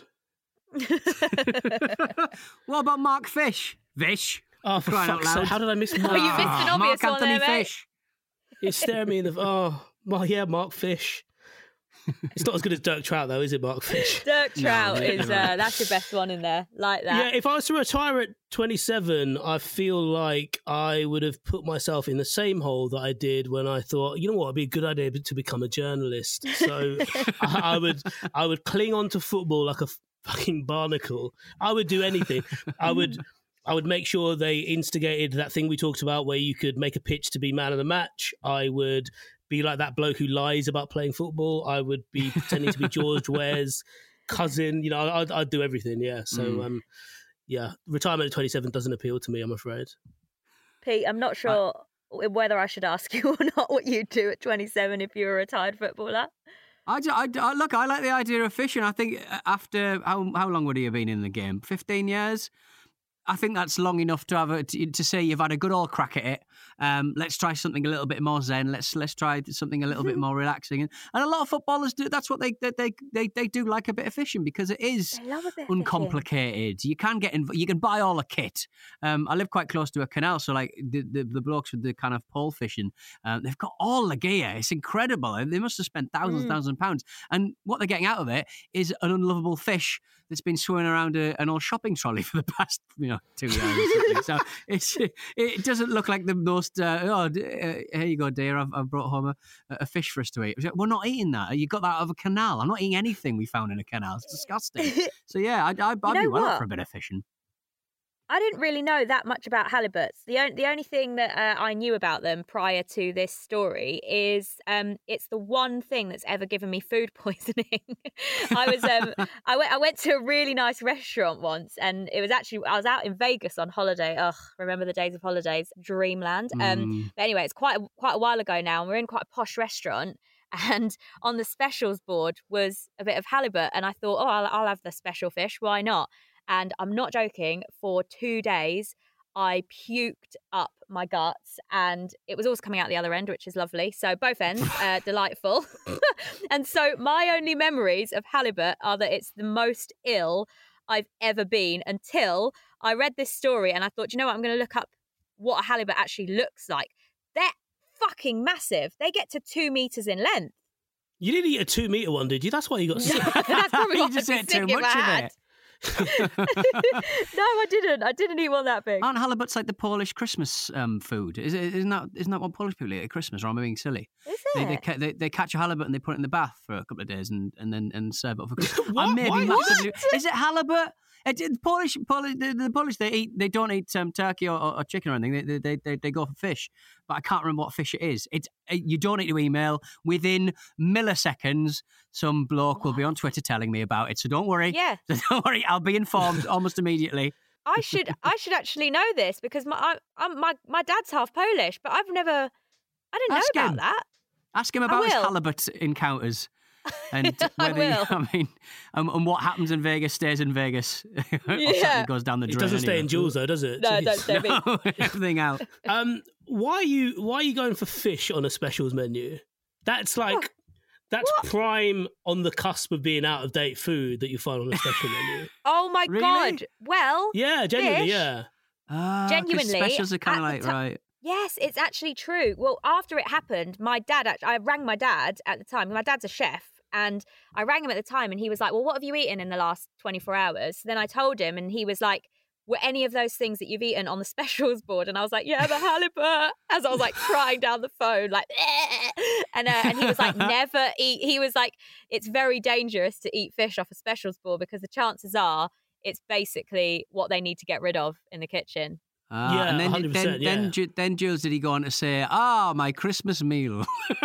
Speaker 14: What about Mark Fish? Vish.
Speaker 15: Oh, for
Speaker 14: Crying out
Speaker 15: fuck's sake,
Speaker 14: loud.
Speaker 15: how did I miss
Speaker 13: Oh,
Speaker 15: Mark?
Speaker 13: you missed an obvious
Speaker 14: Mark
Speaker 13: one
Speaker 14: Anthony
Speaker 13: there, mate.
Speaker 14: Fish.
Speaker 15: It's staring me in the... Oh, well, yeah, Mark Fish. It's not as good as Dirk Trout, though, is it, Mark Fish?
Speaker 13: Dirk
Speaker 15: No,
Speaker 13: Trout
Speaker 15: yeah,
Speaker 13: is
Speaker 15: right.
Speaker 13: uh, that's the best one in there, like that.
Speaker 15: Yeah, if I was to retire at twenty-seven, I feel like I would have put myself in the same hole that I did when I thought, you know what, it'd be a good idea to become a journalist. So I, I would I would cling on to football like a fucking barnacle. I would do anything. I would I would make sure they instigated that thing we talked about where you could make a pitch to be man of the match. I would be like that bloke who lies about playing football. I would be pretending to be George Ware's cousin. You know, I'd, I'd do everything, yeah. So,
Speaker 13: Mm.
Speaker 15: um, yeah, retirement at twenty-seven doesn't appeal to me, I'm afraid.
Speaker 13: Pete, I'm not sure whether I should ask you or not what you'd do at twenty-seven if you were a retired footballer.
Speaker 14: I, I, I- look, I like the idea of fishing. I think after, how, how long would he have been in the game? fifteen years? I think that's long enough to have a, to, to say you've had a good old crack at it. Um, let's try something a little bit more zen. Let's let's try something a little bit more relaxing. And, and a lot of footballers do. That's what they they, they they they do like a bit of fishing because it is
Speaker 13: They love a bit of
Speaker 14: uncomplicated. You can get in, you can buy all the kit. Um, I live quite close to a canal, so like the the, the blokes with the kind of pole fishing, um, they've got all the gear. It's incredible. They must have spent thousands and
Speaker 13: Mm.
Speaker 14: thousands of pounds. And what they're getting out of it is an unlovable fish that's been swimming around a, an old shopping trolley for the past, you know, two years. or something. So it's it doesn't look like the most. Uh, oh, d- uh, here you go, dear. I've, I've brought home a, a fish for us to eat. We're not eating that. You got that out of a canal. I'm not eating anything we found in a canal. It's disgusting. So yeah, I'd, I'd, I'd
Speaker 13: know
Speaker 14: be well
Speaker 13: what?
Speaker 14: up for a bit of fishing.
Speaker 13: I didn't really know that much about halibuts. The, on- the only thing that uh, I knew about them prior to this story is um, it's the one thing that's ever given me food poisoning. I was um, I went I went to a really nice restaurant once, and it was actually I was out in Vegas on holiday. Ugh, remember the days of holidays, dreamland. Um,
Speaker 4: Mm.
Speaker 13: but anyway, it's quite a, quite a while ago now, and we're in quite a posh restaurant. And on the specials board was a bit of halibut, and I thought, oh, I'll, I'll have the special fish. Why not? And I'm not joking, for two days, I puked up my guts and it was always coming out the other end, which is lovely. So both ends, uh, delightful. And so my only memories of halibut are that it's the most ill I've ever been until I read this story and I thought, you know what, I'm going to look up what a halibut actually looks like. They're fucking massive. They get to two meters in length.
Speaker 15: You didn't eat a two metre one, did you? That's why you got sick.
Speaker 13: That's probably
Speaker 14: You
Speaker 13: what
Speaker 14: just
Speaker 13: I'd
Speaker 14: ate
Speaker 13: be
Speaker 14: too
Speaker 13: sick if
Speaker 14: much
Speaker 13: I
Speaker 14: of
Speaker 13: had.
Speaker 14: it.
Speaker 13: No, I didn't. I didn't eat one that big.
Speaker 14: Aren't halibuts like the Polish Christmas um, food? Is it, isn't that isn't that what Polish people eat at Christmas? Or am I being silly?
Speaker 13: Is
Speaker 14: They, they,
Speaker 13: it?
Speaker 14: ca- they, they catch a halibut and they put it in the bath for a couple of days and, and then and serve it for Christmas. I
Speaker 15: What?
Speaker 14: may be
Speaker 15: Why-
Speaker 14: massively. Is it halibut? It, it, Polish, Polish, the, the Polish, they eat. They don't eat um, turkey or, or, or chicken or anything. They, they, they, they go for fish, but I can't remember what fish it is. It's you don't need to email. Within milliseconds, some bloke will be on Twitter telling me about it. So don't worry.
Speaker 13: Yeah.
Speaker 14: So don't worry. I'll be informed almost immediately.
Speaker 13: I should I should actually know this because my I, I'm, my my dad's half Polish, but I've never I didn't
Speaker 14: Ask
Speaker 13: know about
Speaker 14: him.
Speaker 13: that.
Speaker 14: Ask him
Speaker 13: I
Speaker 14: about his
Speaker 13: will.
Speaker 14: halibut encounters. And
Speaker 13: I
Speaker 14: whether
Speaker 13: will.
Speaker 14: I mean, um, and what happens in Vegas stays in Vegas. or
Speaker 13: Yeah.
Speaker 14: certainly goes down the
Speaker 15: It
Speaker 14: drain.
Speaker 15: doesn't stay
Speaker 14: anyway.
Speaker 15: in Jules, though, does it?
Speaker 13: No,
Speaker 15: Jeez.
Speaker 13: don't stay me.
Speaker 14: No, everything out.
Speaker 15: Um, why are you why are you going for fish on a specials menu? That's like that's prime on the cusp of being out of date food that you find on a special menu.
Speaker 13: Oh my
Speaker 14: Really?
Speaker 13: god! Well,
Speaker 15: Yeah, genuinely,
Speaker 13: fish?
Speaker 15: yeah.
Speaker 14: Ah, 'cause
Speaker 13: Genuinely,
Speaker 14: specials are kind of
Speaker 13: at
Speaker 14: like
Speaker 13: the ti-
Speaker 14: right.
Speaker 13: Yes, it's actually true. Well, after it happened, my dad, act- I rang my dad at the time. My dad's a chef, and I rang him at the time, and he was like, well, what have you eaten in the last twenty-four hours? Then I told him, and he was like, were any of those things that you've eaten on the specials board? And I was like, yeah, the halibut. As I was like crying down the phone, like, and, uh, and he was like, never eat. He was like, it's very dangerous to eat fish off a specials board because the chances are it's basically what they need to get rid of in the kitchen.
Speaker 14: Ah,
Speaker 15: Yeah,
Speaker 14: and then,
Speaker 15: one hundred percent,
Speaker 14: then, then,
Speaker 15: yeah.
Speaker 14: Ju- then Jules, did he go on to say, ah, my Christmas meal.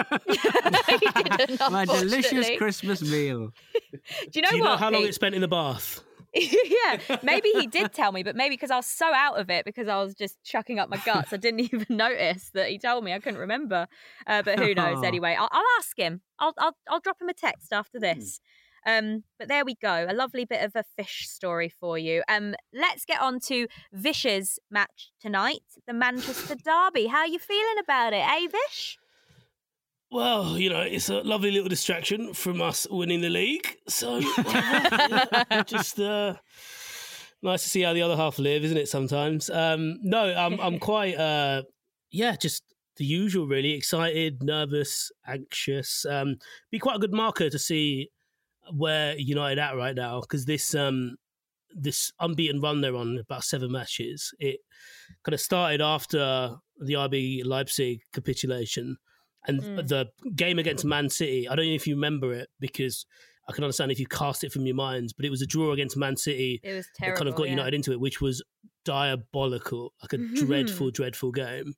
Speaker 13: didn't,
Speaker 14: my delicious
Speaker 13: unfortunately.
Speaker 14: Christmas meal.
Speaker 13: Do you know
Speaker 15: Do you
Speaker 13: what?
Speaker 15: know how long
Speaker 13: Pete?
Speaker 15: it spent in the bath?
Speaker 13: Yeah, maybe he did tell me, but maybe because I was so out of it because I was just chucking up my guts, I didn't even notice that he told me. I couldn't remember, uh, but who knows?
Speaker 14: Oh.
Speaker 13: Anyway, I'll, I'll ask him. I'll, I'll I'll drop him a text after this. Um, but there we go, a lovely bit of a fish story for you. Um, let's get on to Vish's match tonight, the Manchester Derby. How are you feeling about it, eh, Vish?
Speaker 15: Well, you know, it's a lovely little distraction from us winning the league. So, yeah, just uh, nice to see how the other half live, isn't it? Sometimes. Um, no, I'm I'm quite uh, yeah, just the usual, really. Excited, nervous, anxious. Um, be quite a good marker to see where United are at right now, because this um, this unbeaten run they're on, about seven matches, it kind of started after the R B Leipzig capitulation. And mm. the game against Man City, I don't know if you remember it, because I can understand if you cast it from your minds, but it was a draw against Man City.
Speaker 13: It was terrible.
Speaker 15: That kind of got
Speaker 13: yeah.
Speaker 15: United into it, which was diabolical, like a dreadful, dreadful game.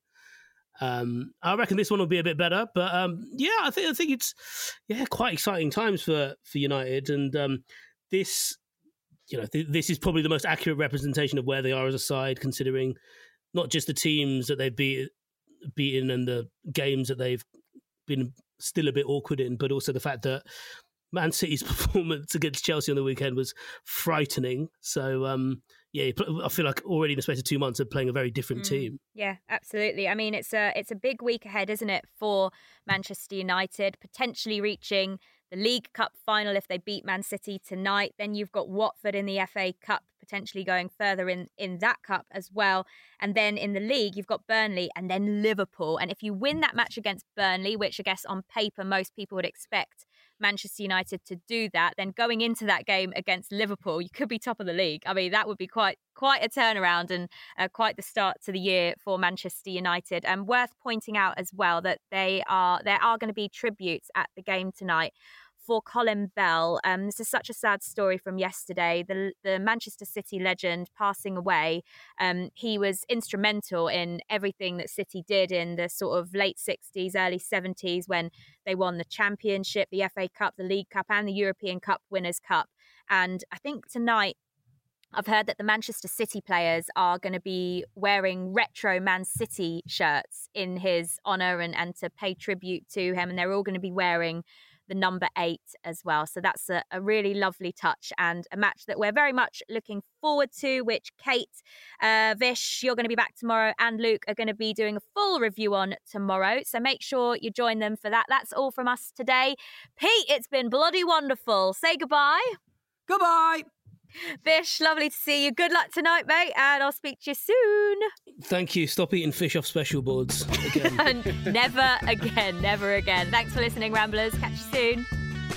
Speaker 15: Um, I reckon this one will be a bit better, but um, yeah, I think I think it's yeah quite exciting times for for United, and um, this you know th- this is probably the most accurate representation of where they are as a side, considering not just the teams that they've beat, beaten and the games that they've been still a bit awkward in, but also the fact that Man City's performance against Chelsea on the weekend was frightening. So, um, yeah, I feel like already in the space of two months they're playing a very different mm. team.
Speaker 13: Yeah, absolutely. I mean, it's a it's a big week ahead, isn't it, for Manchester United, potentially reaching the League Cup final if they beat Man City tonight. Then you've got Watford in the F A Cup, potentially going further in, in that cup as well. And then in the league, you've got Burnley and then Liverpool. And if you win that match against Burnley, which I guess on paper most people would expect Manchester United to do that, then going into that game against Liverpool, you could be top of the league. I mean, that would be quite quite a turnaround and uh, quite the start to the year for Manchester United. And worth pointing out as well that they are there are going to be tributes at the game tonight for Colin Bell. Um, this is such a sad story from yesterday. The the Manchester City legend passing away. Um, he was instrumental in everything that City did in the sort of late sixties, early seventies, when they won the Championship, the F A Cup, the League Cup and the European Cup Winners' Cup. And I think tonight, I've heard that the Manchester City players are going to be wearing retro Man City shirts in his honour and, and to pay tribute to him. And they're all going to be wearing the number eight as well. So that's a, a really lovely touch and a match that we're very much looking forward to, which Kate, uh, Vish, you're going to be back tomorrow, and Luke are going to be doing a full review on tomorrow. So make sure you join them for that. That's all from us today. Pete, it's been bloody wonderful. Say goodbye.
Speaker 14: Goodbye.
Speaker 13: Vish, lovely to see you. Good luck tonight, mate, and I'll speak to you soon.
Speaker 15: Thank you. Stop eating fish off special boards again.
Speaker 13: And never again, never again. Thanks for listening, Ramblers. Catch you soon.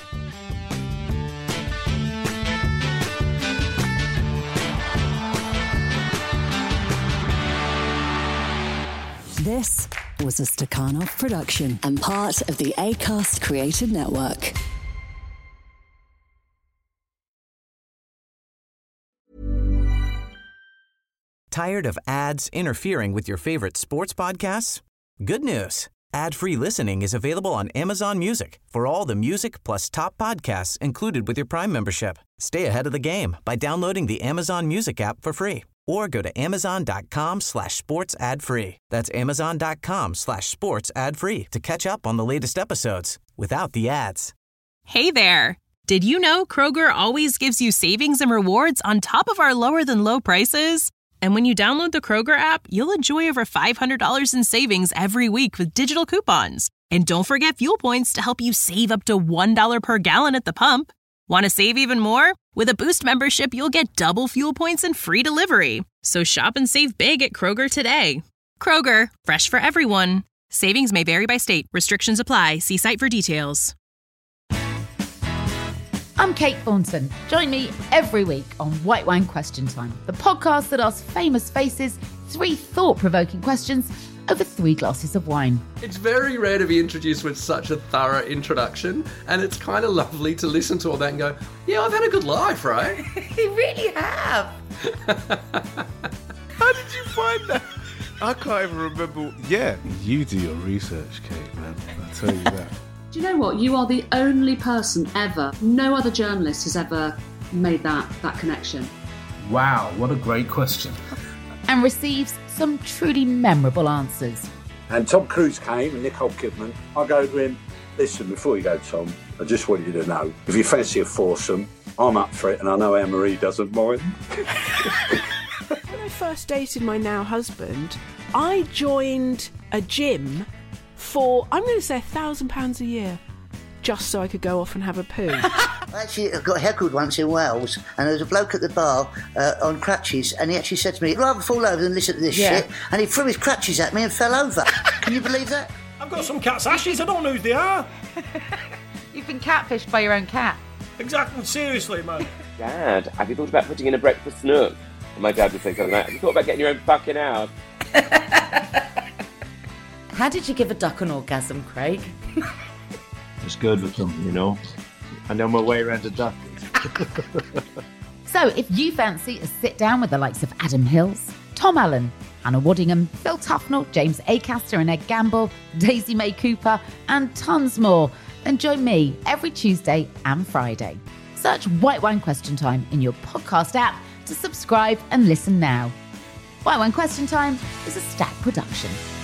Speaker 4: This was a Stakhanov production and part of the Acast Creative Network.
Speaker 2: Tired of ads interfering with your favorite sports podcasts? Good news. Ad-free listening is available on Amazon Music for all the music plus top podcasts included with your Prime membership. Stay ahead of the game by downloading the Amazon Music app for free or go to amazon.com slash sports ad free. That's amazon.com slash sports ad free to catch up on the latest episodes without the ads.
Speaker 5: Hey there. Did you know Kroger always gives you savings and rewards on top of our lower than low prices? And when you download the Kroger app, you'll enjoy over five hundred dollars in savings every week with digital coupons. And don't forget fuel points to help you save up to one dollar per gallon at the pump. Want to save even more? With a Boost membership, you'll get double fuel points and free delivery. So shop and save big at Kroger today. Kroger, fresh for everyone. Savings may vary by state. Restrictions apply. See site for details.
Speaker 3: I'm Kate Thornton. Join me every week on White Wine Question Time, the podcast that asks famous faces three thought-provoking questions over three glasses of wine.
Speaker 23: It's very rare to be introduced with such a thorough introduction, and it's kind of lovely to listen to all that and go, yeah, I've had a good life, right?
Speaker 12: You really have.
Speaker 24: How did you find that? I can't even remember. Yeah, you do your research, Kate, man. I'll tell you that.
Speaker 6: Do you know what? You are the only person ever, no other journalist has ever made that, that connection.
Speaker 25: Wow, what a great question.
Speaker 3: And receives some truly memorable answers.
Speaker 8: And Tom Cruise came and Nicole Kidman. I go to him, listen, before you go, Tom, I just want you to know, if you fancy a foursome, I'm up for it, and I know Anne-Marie doesn't mind.
Speaker 9: When I first dated my now husband, I joined a gym for, I'm going to say, a thousand pounds a year, just so I could go off and have a poo.
Speaker 1: I actually got heckled once in Wales, and there was a bloke at the bar uh, on crutches, and he actually said to me, I'd rather fall over than listen to this
Speaker 7: Yeah.
Speaker 1: shit, and he threw his crutches at me and fell over. Can you believe that?
Speaker 7: I've got some cat's ashes, I don't know who they are.
Speaker 3: You've been catfished by your own cat.
Speaker 7: Exactly, seriously, man.
Speaker 10: Dad, have you thought about putting in a breakfast nook? And my dad would say something like, have you thought about getting your own fucking house?
Speaker 12: How did you give a duck an orgasm, Craig?
Speaker 11: It's good with them, you know. I know my way around a duck.
Speaker 3: So if you fancy a sit down with the likes of Adam Hills, Tom Allen, Hannah Waddingham, Phil Tufnell, James Acaster and Ed Gamble, Daisy May Cooper, and tons more, then join me every Tuesday and Friday. Search White Wine Question Time in your podcast app to subscribe and listen now. White Wine Question Time is a Stack production.